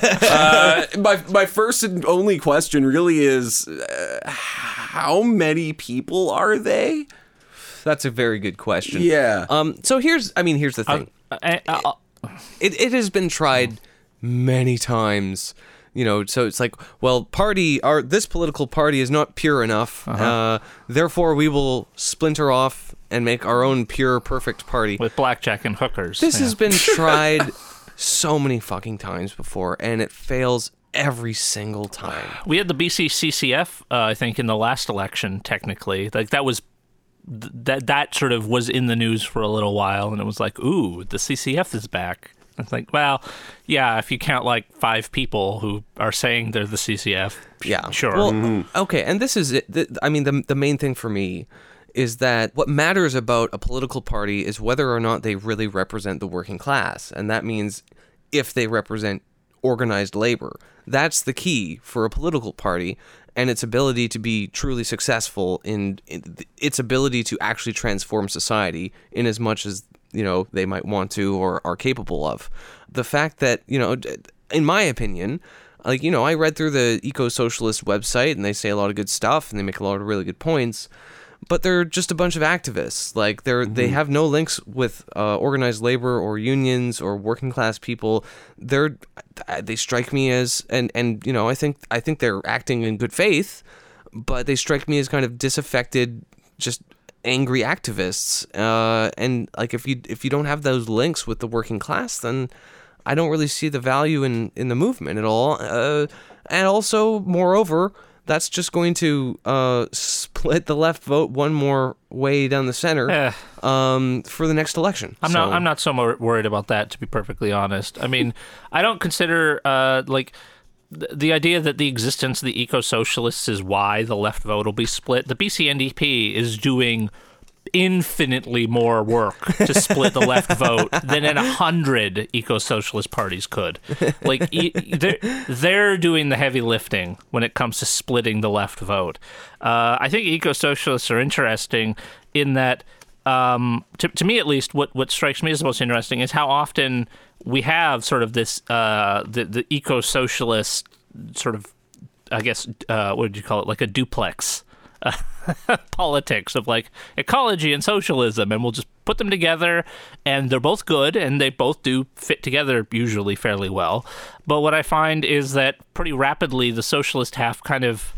uh, my my first and only question really is, uh, how many people are they? That's a very good question. Yeah. Um. So here's, I mean, here's the thing. Uh, uh, uh, It it has been tried many times. You know, so it's like, well, party, our this political party is not pure enough. Uh-huh. Uh, therefore, we will splinter off and make our own pure, perfect party. with blackjack and hookers. This yeah. has been tried so many fucking times before, and it fails every single time. We had the B C C C F, uh, I think, in the last election. Technically, like that was th- that that sort of was in the news for a little while, and it was like, "Ooh, the C C F is back." It's like, well, yeah, if you count like five people who are saying they're the C C F, Yeah, sure. Well, okay, and this is it. The, I mean, the the main thing for me is that what matters about a political party is whether or not they really represent the working class, and that means if they represent organized labor. That's the key for a political party and its ability to be truly successful in, in its ability to actually transform society in as much as, you know, they might want to or are capable of. The fact that, you know, in my opinion, like, you know, I read through the Eco-Socialist website and they say a lot of good stuff and they make a lot of really good points, but they're just a bunch of activists. Like, they're mm-hmm. they have no links with uh, organized labor or unions or working class people. They're they strike me as and and you know I think I think they're acting in good faith, but they strike me as kind of disaffected, just angry activists. Uh, and like if you if you don't have those links with the working class, then I don't really see the value in in the movement at all. Uh, and also, moreover, that's just going to uh, split the left vote one more way down the center Eh. um, for the next election. I'm so. not. I'm not so more worried about that, to be perfectly honest. I mean, I don't consider uh, like th- the idea that the existence of the eco-socialists is why the left vote will be split. The B C N D P is doing infinitely more work to split the left vote than in a hundred eco-socialist parties could. Like e- they're, they're doing the heavy lifting when it comes to splitting the left vote. Uh, I think eco-socialists are interesting in that, um, to, to me at least, what, what strikes me as the most interesting is how often we have sort of this uh, the the eco-socialist sort of, I guess, uh, what did you call it, like a duplex. Uh, politics of like ecology and socialism, and we'll just put them together, and they're both good and they both do fit together usually fairly well. But what I find is that pretty rapidly the socialist half kind of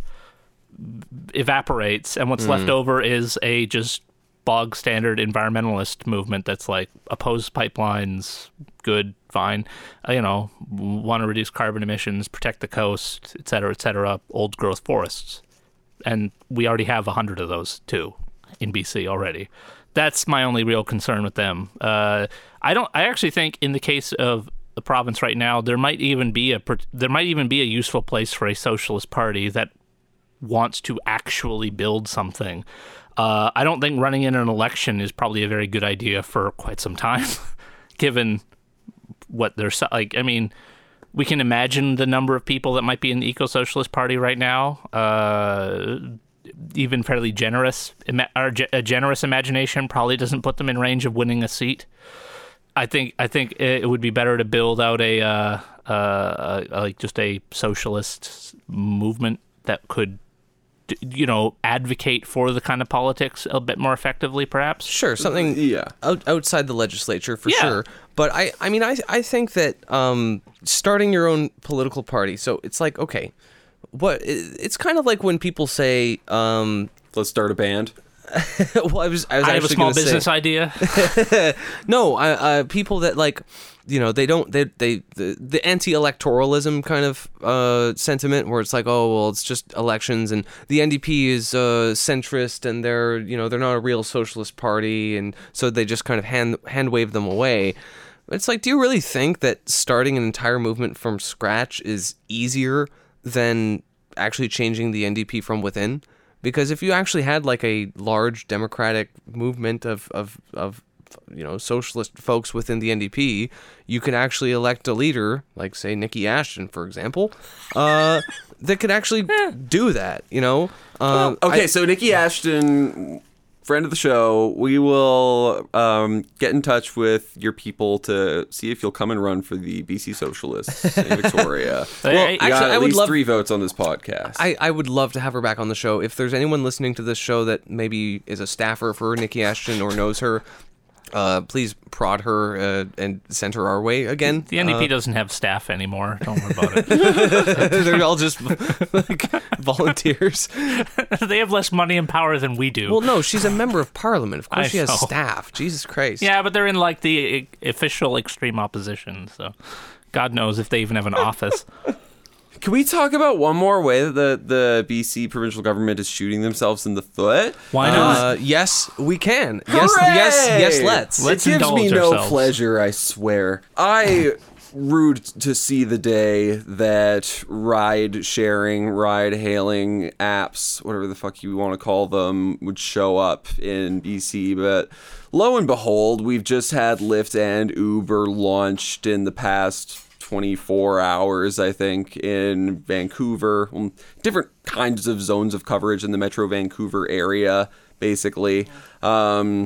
evaporates, and what's mm. left over is a just bog standard environmentalist movement that's like oppose pipelines, good, fine, uh, you know, want to reduce carbon emissions, protect the coast, et cetera, et cetera, old growth forests. And we already have a hundred of those too in B C already. That's my only real concern with them. Uh, I don't. I actually think in the case of the province right now, there might even be a there might even be a useful place for a socialist party that wants to actually build something. Uh, I don't think running in an election is probably a very good idea for quite some time, given what they're like. I mean. We can imagine the number of people that might be in the Eco-Socialist Party right now. Uh, even fairly generous, or a generous imagination probably doesn't put them in range of winning a seat. I think I think it would be better to build out a uh, uh, like just a socialist movement that could, you know, advocate for the kind of politics a bit more effectively, perhaps. Sure, something yeah. out, outside the legislature for yeah. sure. But I, I mean, I, I think that um, starting your own political party. So it's like, okay, what it, it's kind of like when people say, um, Let's start a band. well, I was I was I have a actually small gonna business say, idea. no, I, uh, people that like, you know, they don't they they the, the anti-electoralism kind of uh, sentiment where it's like, oh well, it's just elections, and the N D P is uh, centrist, and they're you know they're not a real socialist party, and so they just kind of hand hand wave them away. It's like, do you really think that starting an entire movement from scratch is easier than actually changing the N D P from within? Because if you actually had like a large democratic movement of, of, of you know, socialist folks within the N D P, you could actually elect a leader, like say Nikki Ashton, for example, uh, that could actually do that, you know? Um, Okay, I- so Nikki Ashton, friend of the show, we will um, get in touch with your people to see if you'll come and run for the B C Socialists in Victoria. Well, You actually, got I at would least love- three votes on this podcast. I, I would love to have her back on the show. If there's anyone listening to this show that maybe is a staffer for Nikki Ashton or knows her, uh, please prod her uh, and send her our way again. The N D P Uh, doesn't have staff anymore. Don't worry about it. they're all just like volunteers. They have less money and power than we do. Well, no, she's a member of parliament. Of course I she has know. staff. Jesus Christ. yeah, but they're in like the i- official extreme opposition, so God knows if they even have an office. Can we talk about one more way that the, the B C provincial government is shooting themselves in the foot? Why not? Uh, yes, we can. Yes, yes, yes, let's. Let's it gives me indulge no ourselves. pleasure, I swear. I rued to see the day that ride sharing, ride hailing apps, whatever the fuck you want to call them, would show up in B C, but lo and behold, we've just had Lyft and Uber launched in the past twenty-four hours, I think, in Vancouver. Um, different kinds of zones of coverage in the Metro Vancouver area, basically. Um,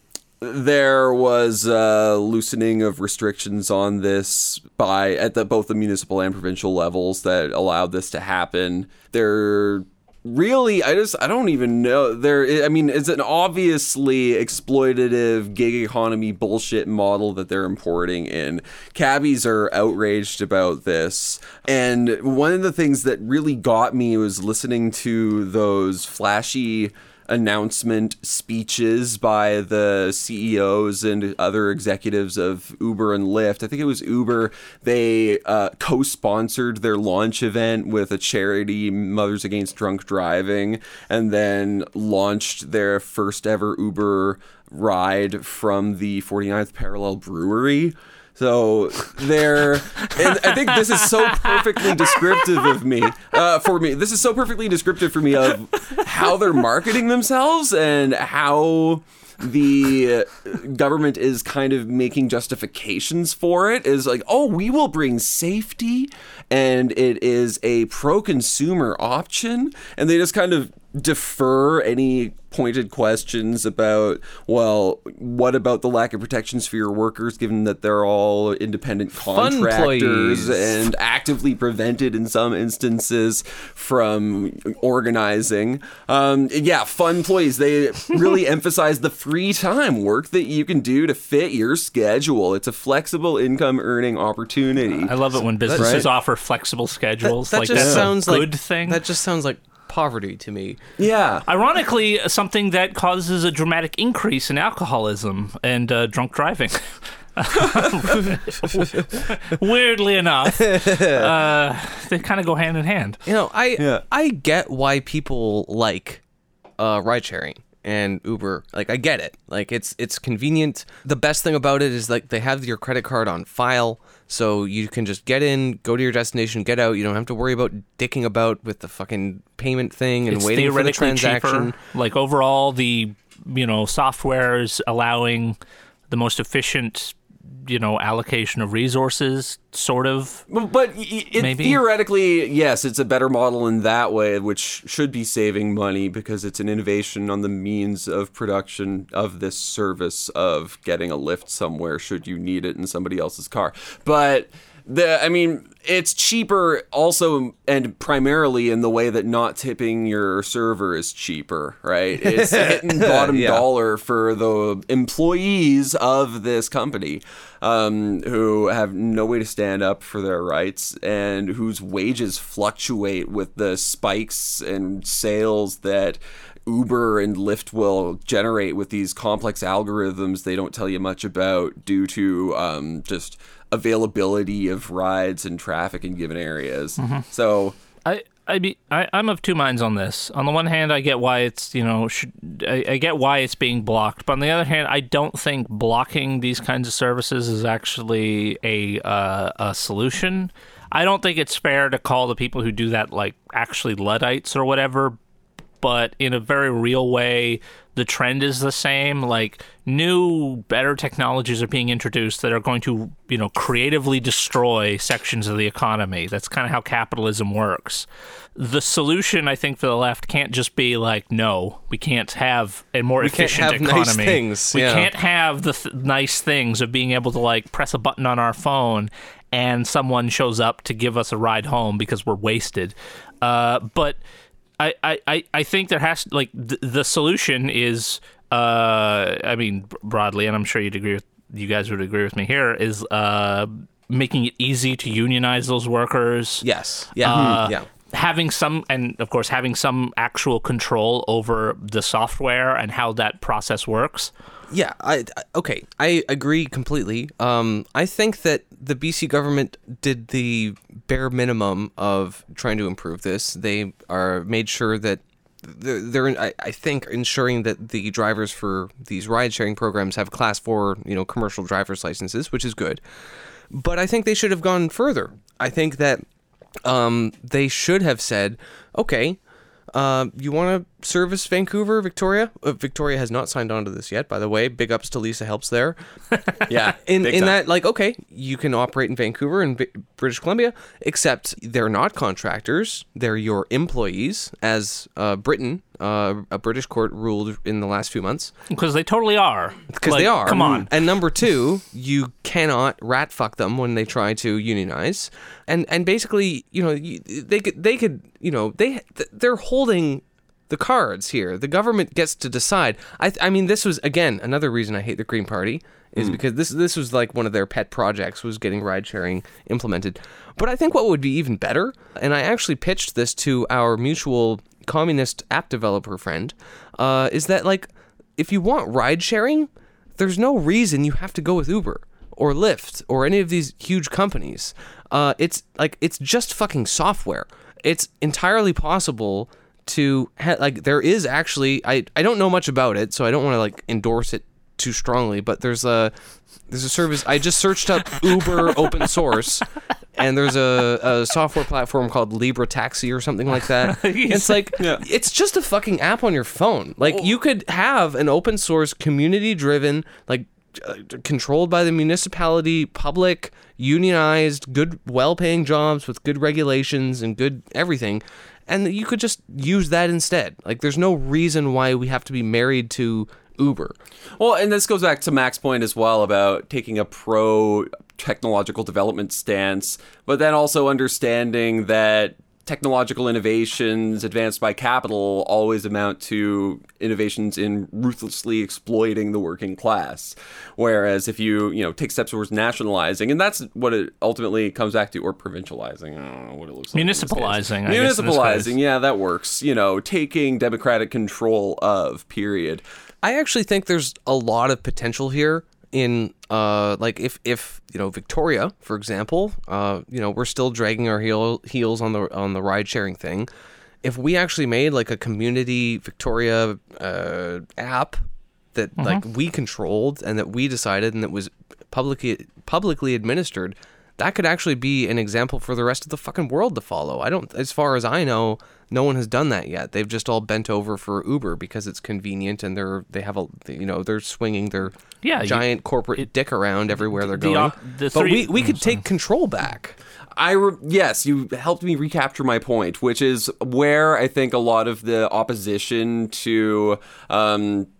there was a loosening of restrictions on this by at the, both the municipal and provincial levels that allowed this to happen. There really, I just, I don't even know. There, I mean, it's an obviously exploitative gig economy bullshit model that they're importing in. Cabbies are outraged about this. And one of the things that really got me was listening to those flashy announcement speeches by the C E Os and other executives of Uber and Lyft. I think it was Uber. They uh, co-sponsored their launch event with a charity, Mothers Against Drunk Driving, and then launched their first ever Uber ride from the forty-ninth Parallel Brewery. So they're, and I think this is so perfectly descriptive of me, uh, for me. This is so perfectly descriptive for me of how they're marketing themselves and how the government is kind of making justifications for it. Is like, oh, we will bring safety, and it is a pro-consumer option, and they just kind of defer any pointed questions about, well, what about the lack of protections for your workers, given that they're all independent Fun contractors employees. and actively prevented in some instances from organizing. Um, yeah, fun employees. They really emphasize the free time work that you can do to fit your schedule. It's a flexible income earning opportunity. I love it when businesses Right. offer flexible schedules. That like just that's sounds a like good thing. That just sounds like poverty to me. Yeah. Ironically, something that causes a dramatic increase in alcoholism and uh, drunk driving. Weirdly enough, uh, they kind of go hand in hand. You know, I Yeah. I get why people like uh, ride sharing and Uber. Like, I get it. Like, it's it's convenient. The best thing about it is like they have your credit card on file, so you can just get in, go to your destination, get out. You don't have to worry about dicking about with the fucking payment thing and It's waiting for the theoretically transaction. cheaper. Like overall, the you know software is allowing the most efficient you know allocation of resources, sort of. But but y- it, Maybe. theoretically, yes, it's a better model in that way, which should be saving money because it's an innovation on the means of production of this service of getting a lift somewhere should you need it in somebody else's car. But The, I mean, it's cheaper also and primarily in the way that not tipping your server is cheaper, right? It's hitting bottom Yeah. dollar for the employees of this company um, who have no way to stand up for their rights and whose wages fluctuate with the spikes and sales that Uber and Lyft will generate with these complex algorithms they don't tell you much about due to um, just availability of rides and traffic in given areas. Mm-hmm. So I I be I, I'm of two minds on this. On the one hand, I get why it's you know should, I, I get why it's being blocked, but on the other hand, I don't think blocking these kinds of services is actually a uh, a solution. I don't think it's fair to call the people who do that like actually Luddites or whatever. But in a very real way, the trend is the same. Like, new, better technologies are being introduced that are going to, you know, creatively destroy sections of the economy. That's kind of how capitalism works. The solution, I think, for the left can't just be like, no, we can't have a more We can't efficient have economy. nice things, We yeah. can't have the th- nice things of being able to, like, press a button on our phone and someone shows up to give us a ride home because we're wasted. Uh, but... I, I, I think there has like the, the solution is uh I mean broadly, and I'm sure you'd agree with you guys would agree with me here, is uh making it easy to unionize those workers. Yes. Yeah. Uh, yeah. Having some, and of course having some actual control over the software and how that process works. Yeah, I, I okay, I agree completely. Um, I think that the B C government did the bare minimum of trying to improve this. They are made sure that they're, they're I, I think, ensuring that the drivers for these ride-sharing programs have Class Four, you know, commercial driver's licenses, which is good. But I think they should have gone further. I think that um, they should have said, okay. Uh, you want to service Vancouver, Victoria? Uh, Victoria has not signed on to this yet, by the way. Big ups to Lisa Helps there. yeah, In big in time. that, like, okay, you can operate in Vancouver and B- British Columbia, except they're not contractors. They're your employees, as uh, Britain, uh, a British court ruled in the last few months. Because they totally are. Because Like, they are. Come on. And number two, you cannot rat fuck them when they try to unionize. And and basically, you know, you, they could they could you know they they're holding the cards here. The government gets to decide. I I mean, this was again another reason I hate the Green Party is because this this was like one of their pet projects was getting ride sharing implemented. But I think what would be even better, and I actually pitched this to our mutual communist app developer friend, uh, is that like if you want ride sharing, there's no reason you have to go with Uber or Lyft or any of these huge companies. Uh, it's like it's just fucking software. It's entirely possible to ha- like there is actually I, I don't know much about it, so I don't want to like endorse it too strongly. But there's a there's a service I just searched up Uber open source, and there's a, a software platform called Libra Taxi or something like that. It's like Yeah. it's just a fucking app on your phone. Like you could have an open source community driven like. Uh, controlled by the municipality, public, unionized, good, well-paying jobs with good regulations and good everything, and you could just use that instead. Like, there's no reason why we have to be married to Uber. Well, and this goes back to Mac's point as well about taking a pro technological development stance, but then also understanding that technological innovations advanced by capital always amount to innovations in ruthlessly exploiting the working class. Whereas if you, you know, take steps towards nationalizing, and that's what it ultimately comes back to, or provincializing, I don't know what it looks like. Municipalizing, I guess, in this Municipalizing, case. yeah, that works. You know, taking democratic control of, period. I actually think there's a lot of potential here in uh like if if you know Victoria, for example, uh you know we're still dragging our heel, heels on the on the ride sharing thing. If we actually made like a community Victoria uh app that Mm-hmm. like we controlled and that we decided and that was publicly publicly administered, that could actually be an example for the rest of the fucking world to follow. I don't, as far as I know, no one has done that yet. They've just all bent over for Uber because it's convenient and they're they have a you know they're swinging their Yeah, you- giant corporate dick around everywhere they're the going. op- the but three- we we could I'm sorry. take control back. I re- yes, you helped me recapture my point, which is where I think a lot of the opposition to um,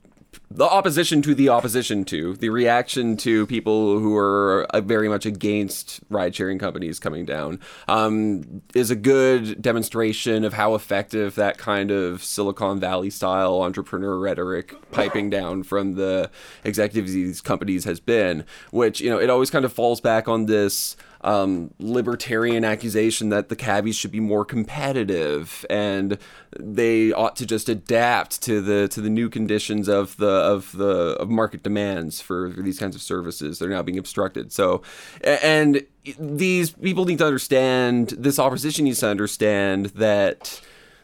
the opposition to the opposition to, the reaction to people who are uh, very much against ride-sharing companies coming down, um, is a good demonstration of how effective that kind of Silicon Valley-style entrepreneur rhetoric piping down from the executives of these companies has been, which, you know, it always kind of falls back on this um, libertarian accusation that the cabbies should be more competitive and they ought to just adapt to the to the new conditions of the of the of market demands for, for these kinds of services. They're now being obstructed. So, and these people need to understand, this opposition needs to understand that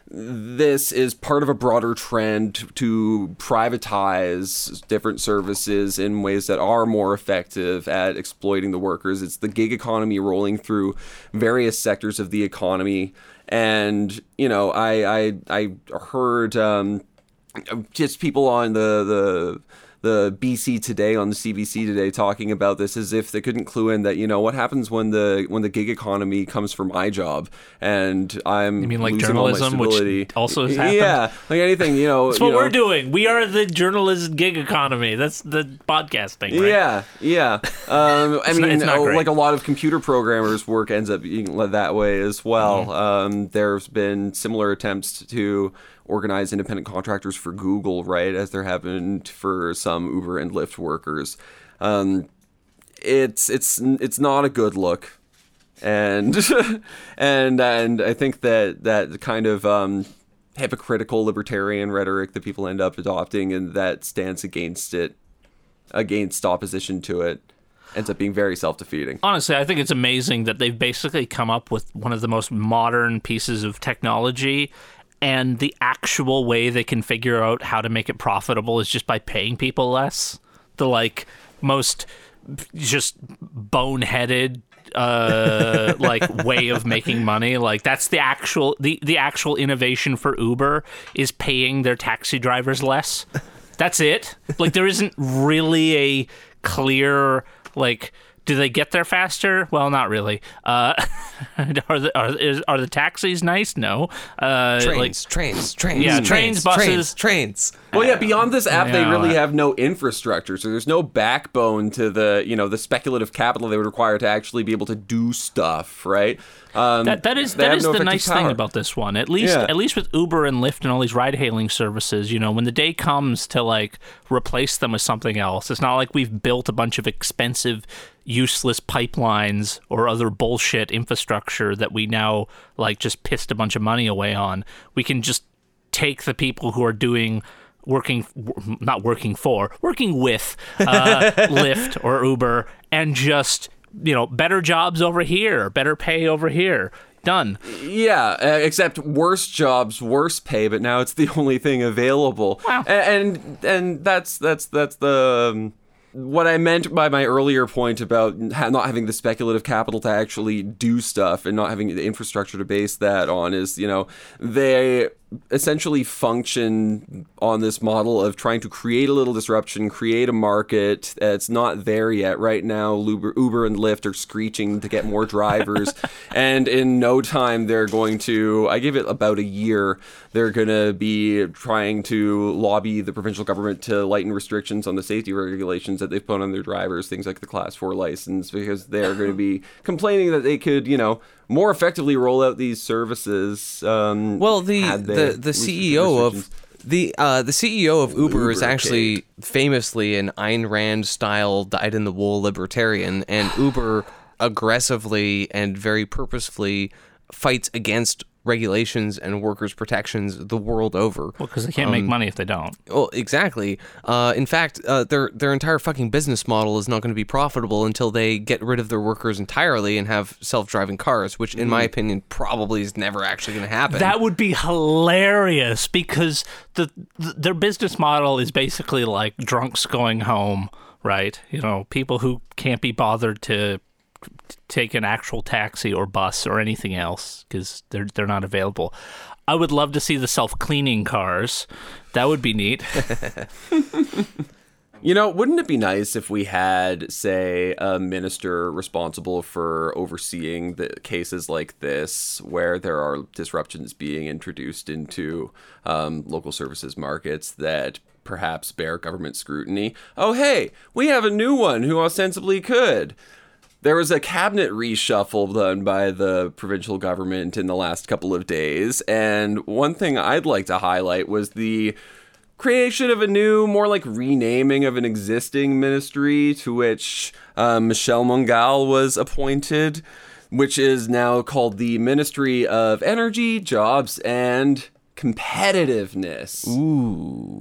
this is part of a broader trend to privatize different services in ways that are more effective at exploiting the workers. It's the gig economy rolling through various sectors of the economy. And, you know, I I, I heard um, just people on the, the the B C Today on the C B C today talking about this as if they couldn't clue in that, you know, what happens when the when the gig economy comes for my job and I'm You mean like losing all my journalism, stability. which also has happened? Yeah, like anything, you know. That's you what know, we're doing. We are the journalist gig economy. That's the podcasting, right? Yeah, yeah. Um, I It's not- mean, it's not oh, great. like a lot of computer programmers' work ends up being that way as well. Mm-hmm. Um, there's been similar attempts to organize independent contractors for Google, right, as there have been for some Uber and Lyft workers. Um, it's it's it's not a good look, and and and I think that that kind of um, hypocritical libertarian rhetoric that people end up adopting and that stance against it, against opposition to it, ends up being very self-defeating. Honestly, I think it's amazing that they've basically come up with one of the most modern pieces of technology, and the actual way they can figure out how to make it profitable is just by paying people less. The like most just boneheaded uh like way of making money. Like that's the actual the the actual innovation for Uber is paying their taxi drivers less. That's it. Like there isn't really a clear like, do they get there faster? Well, not really. Uh, are the are, is, are the taxis nice? No. Uh, Trains, like, trains, trains. Yeah, trains, buses. trains, trains. Well, yeah, beyond this app, they Yeah. really have no infrastructure, so there's no backbone to the, you know, the speculative capital they would require to actually be able to do stuff, right? Um, That that is they that have is no the effective nice power. thing about this one. At least Yeah. at least with Uber and Lyft and all these ride hailing services, you know, when the day comes to like replace them with something else, it's not like we've built a bunch of expensive, useless pipelines or other bullshit infrastructure that we now like just pissed a bunch of money away on. We can just take the people who are doing working not working for working with uh, Lyft or Uber and just, you know, better jobs over here, better pay over here. Done. Yeah, uh, except worse jobs, worse pay, but now it's the only thing available. Wow. A- And and that's that's that's the um, what I meant by my earlier point about ha- not having the speculative capital to actually do stuff and not having the infrastructure to base that on is, you know, they essentially function on this model of trying to create a little disruption, create a market. Uh, it's not there yet. Right now, Uber, Uber and Lyft are screeching to get more drivers. And in no time, they're going to, I give it about a year, they're going to be trying to lobby the provincial government to lighten restrictions on the safety regulations that they've put on their drivers, things like the class four license, because they're going to be complaining that they could, you know, more effectively roll out these services. Um, Well, the had they the, the loosened C E O of restrictions. the uh, the C E O of Uber is Uber actually famously an Ayn Rand style dyed in the wool libertarian, and Uber aggressively and very purposefully fights against regulations and workers' protections the world over. Well, because they can't make money if they don't. Well, exactly. Uh, in fact, uh, their their entire fucking business model is not going to be profitable until they get rid of their workers entirely and have self-driving cars, which, in my opinion, probably is never actually going to happen. That would be hilarious because the, the their business model is basically like drunks going home, right? You know, people who can't be bothered to take an actual taxi or bus or anything else because they're they're not available. I would love to see the self-cleaning cars. That would be neat. You know, wouldn't it be nice if we had, say, a minister responsible for overseeing the cases like this, where there are disruptions being introduced into um, local services markets that perhaps bear government scrutiny. Oh, hey, we have a new one who ostensibly could. There was a cabinet reshuffle done by the provincial government in the last couple of days, and one thing I'd like to highlight was the creation of a new, more like renaming of an existing ministry to which uh, Michel Mongal was appointed, which is now called the Ministry of Energy, Jobs, and Competitiveness. Ooh.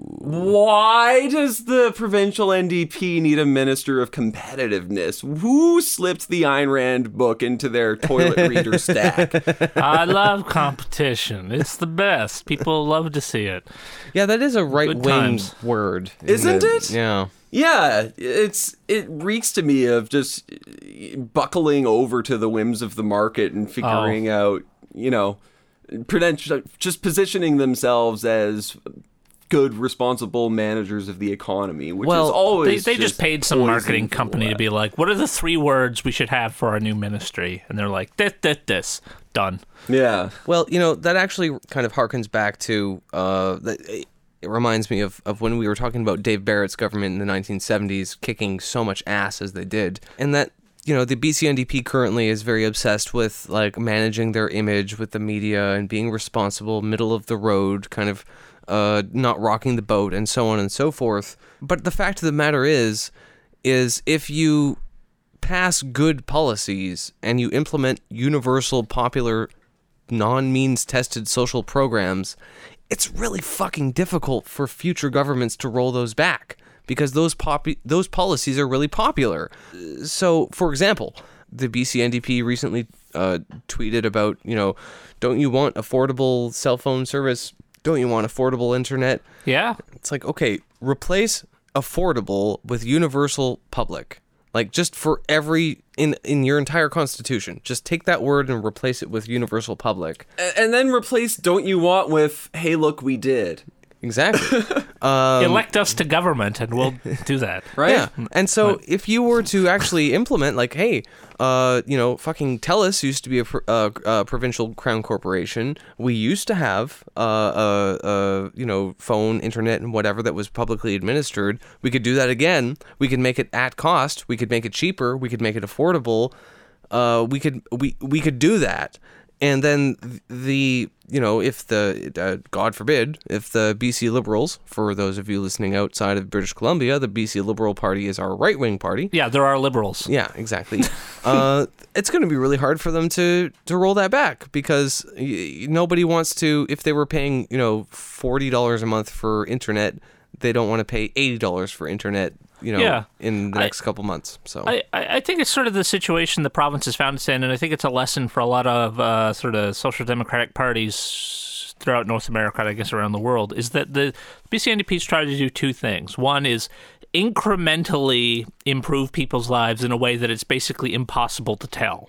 Why does the provincial N D P need a minister of competitiveness? Who slipped the Ayn Rand book into their toilet reader stack? I love competition. It's the best. People love to see it. Yeah, that is a right-wing times. word. Isn't it? Yeah. Yeah, it's it reeks to me of just buckling over to the whims of the market and figuring Oh. out, you know, prudential, just positioning themselves as good, responsible managers of the economy, which Well, is They, always they just paid some poison marketing for the company to left. be like, what are the three words we should have for our new ministry? And they're like, this, this, this. Done. Yeah. Well, you know, that actually kind of harkens back to, uh, the, it reminds me of, of when we were talking about Dave Barrett's government in the nineteen seventies kicking so much ass as they did. And that, you know, the B C N D P currently is very obsessed with, like, managing their image with the media and being responsible, middle of the road, kind of uh, not rocking the boat, and so on and so forth. But the fact of the matter is, is if you pass good policies and you implement universal, popular, non-means tested social programs, it's really fucking difficult for future governments to roll those back because those pop- those policies are really popular. So, for example, the B C N D P recently uh, tweeted about, you know, don't you want affordable cell phone service? Don't you want affordable internet? Yeah. It's like, okay, replace affordable with universal public. Like, just for every, in, in your entire constitution, just take that word and replace it with universal public. A- And then replace "don't you want" with "hey, look, we did." Exactly. Elect us to government and we'll do that. Right? Yeah. And so if you were to actually implement, like, hey, uh, you know, fucking TELUS used to be a, pr- uh, uh, provincial crown corporation. We used to have, uh, uh, uh, you know, phone, internet, and whatever that was publicly administered. We could do that again. We could make it at cost. We could make it cheaper. We could make it affordable. Uh, we could we we could do that. And then the, you know, if the, uh, God forbid, if the B C Liberals, for those of you listening outside of British Columbia, the B C Liberal Party is our right-wing party. Yeah, there are liberals. Yeah, exactly. uh, it's going to be really hard for them to, to roll that back because y- nobody wants to, if they were paying, you know, forty dollars a month for internet, they don't want to pay eighty dollars for internet, you know, Yeah. in the I- next couple months. So I, I I think it's sort of the situation the province has found itself in, and I think it's a lesson for a lot of uh, sort of social democratic parties throughout North America, and I guess around the world, is that the B C N D P's tried to do two things. One is incrementally improve people's lives in a way that it's basically impossible to tell,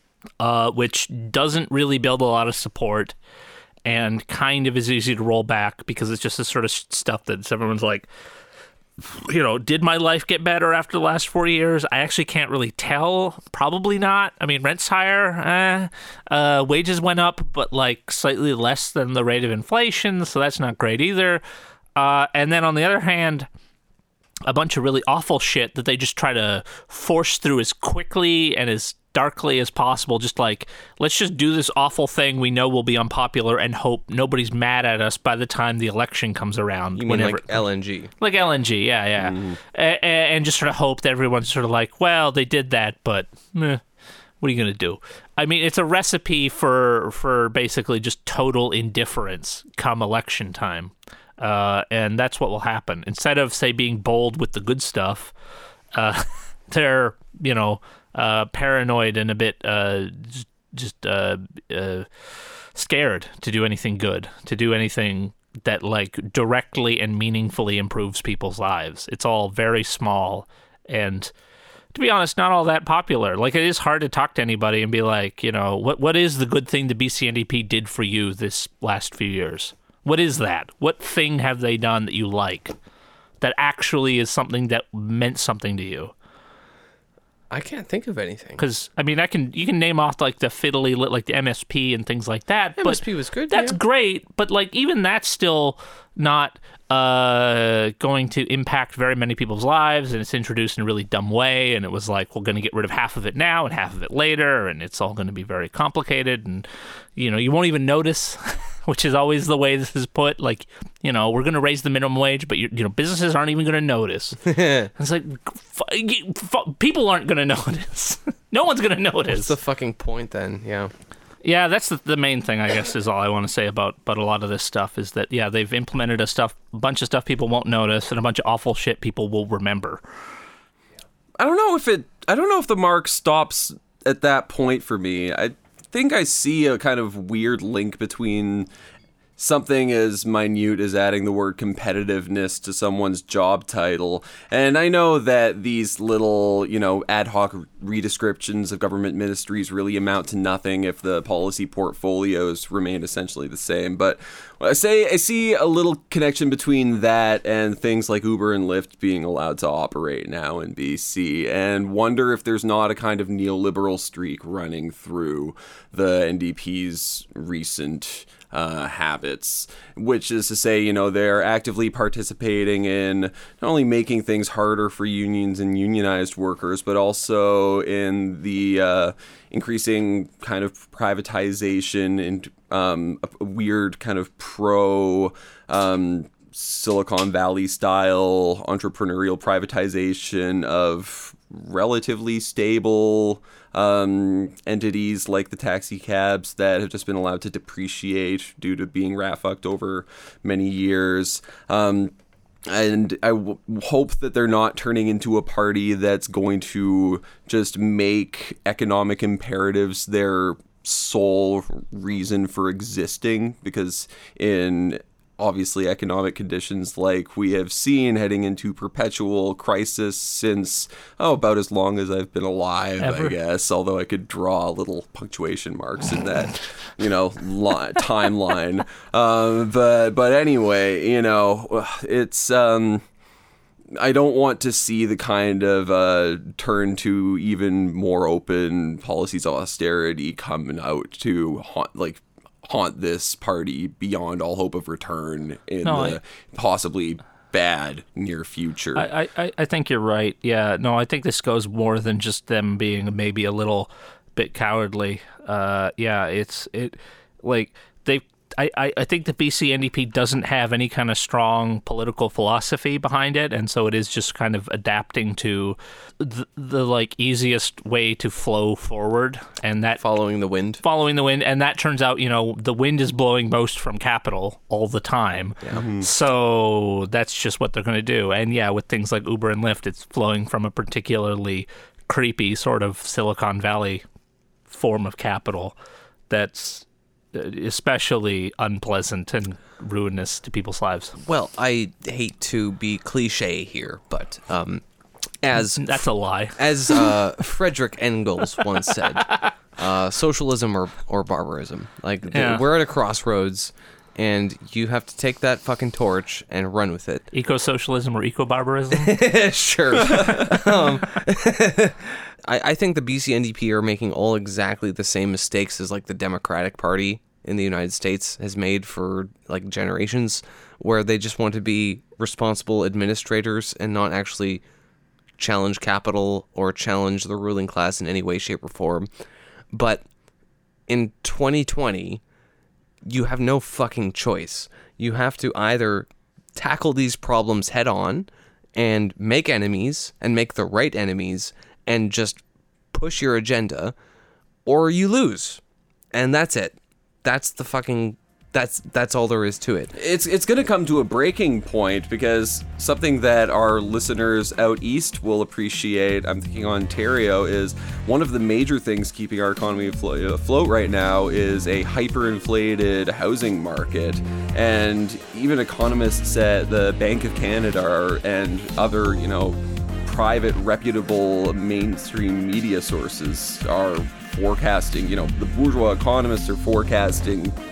uh, which doesn't really build a lot of support and kind of is easy to roll back because it's just this sort of stuff that everyone's like, you know, did my life get better after the last four years? I actually can't really tell. Probably not. I mean, rent's higher. Eh. Uh, wages went up, but like slightly less than the rate of inflation, so that's not great either. Uh, and then on the other hand, a bunch of really awful shit that they just try to force through as quickly and as darkly as possible. Just like, let's just do this awful thing we know will be unpopular and hope nobody's mad at us by the time the election comes around. you mean whenever, like L N G? like L N G, yeah, yeah. Mm-hmm. A- a- and just sort of hope that everyone's sort of like, well, they did that, but meh, what are you going to do? I mean, it's a recipe for for basically just total indifference come election time. Uh, and that's what will happen. Instead of, say, being bold with the good stuff, uh, they're, you know, uh, paranoid and a bit uh, just, just uh, uh, scared to do anything good, to do anything that, like, directly and meaningfully improves people's lives. It's all very small and, to be honest, not all that popular. Like, it is hard to talk to anybody and be like, you know, what what is the good thing the B C N D P did for you this last few years? What is that? What thing have they done that you like that actually is something that meant something to you? I can't think of anything. Because I mean, I can you can name off like the fiddly lit, like the M S P and things like that. M S P but was good. That's yeah. great, but like even that's still not uh, going to impact very many people's lives, and it's introduced in a really dumb way. And it was like we're going to get rid of half of it now and half of it later, and it's all going to be very complicated. And you know, you won't even notice. Which is always the way this is put. Like, you know, we're going to raise the minimum wage, but, you know, businesses aren't even going to notice. It's like, f- f- people aren't going to notice. No one's going to notice. What's the fucking point then? Yeah. Yeah, that's the, the main thing, I guess, is all I want to say about, about a lot of this stuff is that, yeah, they've implemented a stuff, a bunch of stuff people won't notice and a bunch of awful shit people will remember. I don't know if it, I don't know if the mark stops at that point for me. I think I see a kind of weird link between something as minute as adding the word competitiveness to someone's job title. And I know that these little, you know, ad hoc redescriptions of government ministries really amount to nothing if the policy portfolios remain essentially the same. But I say I see a little connection between that and things like Uber and Lyft being allowed to operate now in B C, and wonder if there's not a kind of neoliberal streak running through the N D P's recent Uh, habits, which is to say, you know, they're actively participating in not only making things harder for unions and unionized workers, but also in the uh, increasing kind of privatization and um, a weird kind of pro um, Silicon Valley style entrepreneurial privatization of relatively stable um, entities like the taxi cabs that have just been allowed to depreciate due to being rat-fucked over many years. Um, and I w- hope that they're not turning into a party that's going to just make economic imperatives their sole reason for existing, because in obviously economic conditions like we have seen heading into perpetual crisis since, oh, about as long as I've been alive, Ever? I guess, although I could draw little punctuation marks in that, you know, li- timeline. Um, but, but anyway, you know, it's, um, I don't want to see the kind of uh, turn to even more open policies of austerity coming out to haunt, like, haunt this party beyond all hope of return in No, the I, possibly bad near future. I, I, I think you're right. Yeah, no, I think this goes more than just them being maybe a little bit cowardly. Uh, yeah, it's it like they. I, I think the B C N D P doesn't have any kind of strong political philosophy behind it, and so it is just kind of adapting to the, the like easiest way to flow forward, and that Following the wind. following the wind, and that turns out, you know, the wind is blowing most from capital all the time. Yeah. Mm-hmm. So that's just what they're going to do. And yeah, with things like Uber and Lyft, it's flowing from a particularly creepy sort of Silicon Valley form of capital that's especially unpleasant and ruinous to people's lives. Well, I hate to be cliche here, but um, as That's a lie. as uh, Frederick Engels once said, uh, socialism or, or barbarism. Like th- Yeah. we're at a crossroads, and you have to take that fucking torch and run with it. Eco-socialism or eco-barbarism? Sure. um, I, I think the B C N D P are making all exactly the same mistakes as like the Democratic Party in the United States has made for like generations, where they just want to be responsible administrators and not actually challenge capital or challenge the ruling class in any way, shape, or form. But in twenty twenty, you have no fucking choice. You have to either tackle these problems head on and make enemies and make the right enemies and just push your agenda, or you lose. And that's it. That's the fucking that's that's all there is to it. It's it's going to come to a breaking point, because something that our listeners out east will appreciate, I'm thinking Ontario, is one of the major things keeping our economy aflo- afloat right now is a hyperinflated housing market. And even economists at the Bank of Canada are, and other, you know, private reputable mainstream media sources are forecasting, you know, the bourgeois economists are forecasting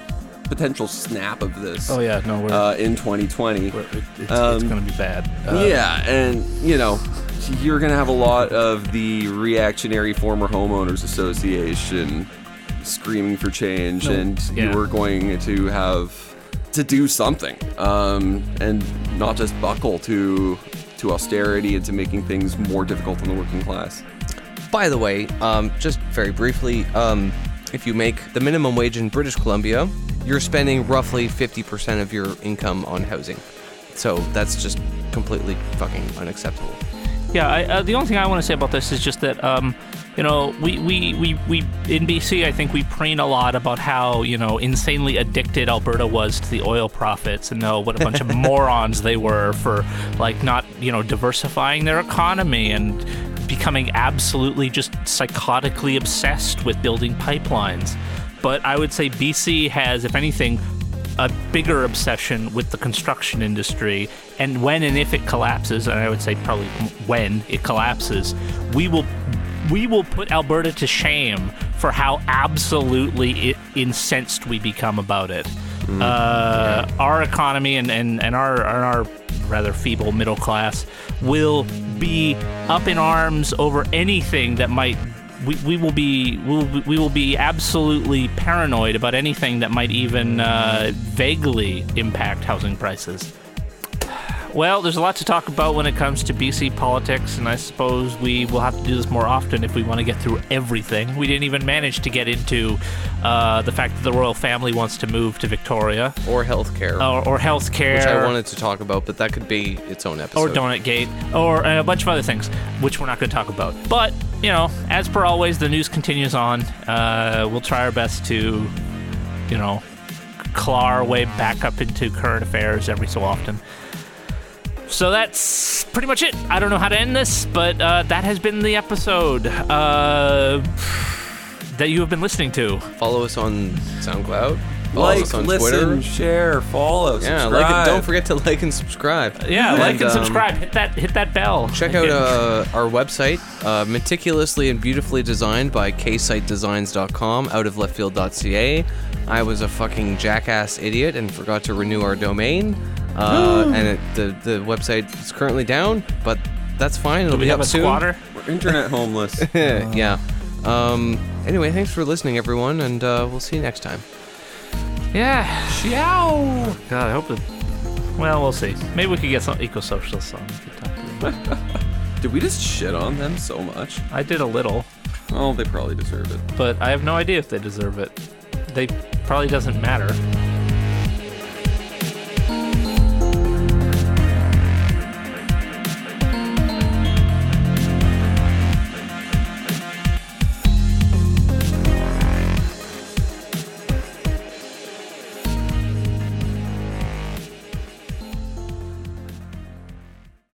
potential snap of this. Oh yeah, no, we're, uh, in twenty twenty. we're, it, it's, um, it's going to be bad. Uh, yeah, and you know, you're going to have a lot of the reactionary former homeowners association screaming for change, No, and yeah. you're going to have to do something, um, and not just buckle to to austerity and to making things more difficult on the working class. By the way, um, just very briefly, um, if you make the minimum wage in British Columbia, you're spending roughly fifty percent of your income on housing. So that's just completely fucking unacceptable. Yeah, I, uh, the only thing I want to say about this is just that, um, you know, we, we, we, we in B C, I think we preen a lot about how, you know, insanely addicted Alberta was to the oil profits, and know what a bunch of morons they were for, like, not, you know, diversifying their economy and becoming absolutely just psychotically obsessed with building pipelines. But I would say B C has, if anything, a bigger obsession with the construction industry, and when and if it collapses, and I would say probably when it collapses, we will we will put Alberta to shame for how absolutely it, incensed we become about it. Mm, uh, yeah. Our economy and, and, and our, and our rather feeble middle class will be up in arms over anything that might We, we will be we will, we will be absolutely paranoid about anything that might even uh, vaguely impact housing prices. Well, there's a lot to talk about when it comes to B C politics, and I suppose we will have to do this more often if we want to get through everything. We didn't even manage to get into uh, the fact that the royal family wants to move to Victoria. Or healthcare. Or, or healthcare. Which I wanted to talk about, but that could be its own episode. Or Donut Gate. Or and a bunch of other things, which we're not going to talk about. But, you know, as per always, the news continues on. Uh, we'll try our best to, you know, claw our way back up into current affairs every so often. So that's pretty much it. I don't know how to end this, but uh, that has been the episode uh, that you have been listening to. Follow us on SoundCloud. Follow Like, us on listen, Twitter. share, follow, Yeah, subscribe. like it, don't forget to like and subscribe. Yeah, And, like and um, subscribe. Hit that hit that bell. Check out uh, our website, uh, meticulously and beautifully designed by k site designs dot com, out of left field dot c a. I was a fucking jackass idiot and forgot to renew our domain. Uh, and it, the the website is currently down, but that's fine. It'll Do we be have up a soon. squatter? We're internet homeless. Yeah. Um. Anyway, thanks for listening, everyone, and uh, we'll see you next time. Yeah. Ciao. God, I hope that. Well, we'll see. Maybe we could get some eco-socialists on. We could talk to them. Did we just shit on them so much? I did a little, Oh, they probably deserve it. but I have no idea if they deserve it. They probably doesn't matter.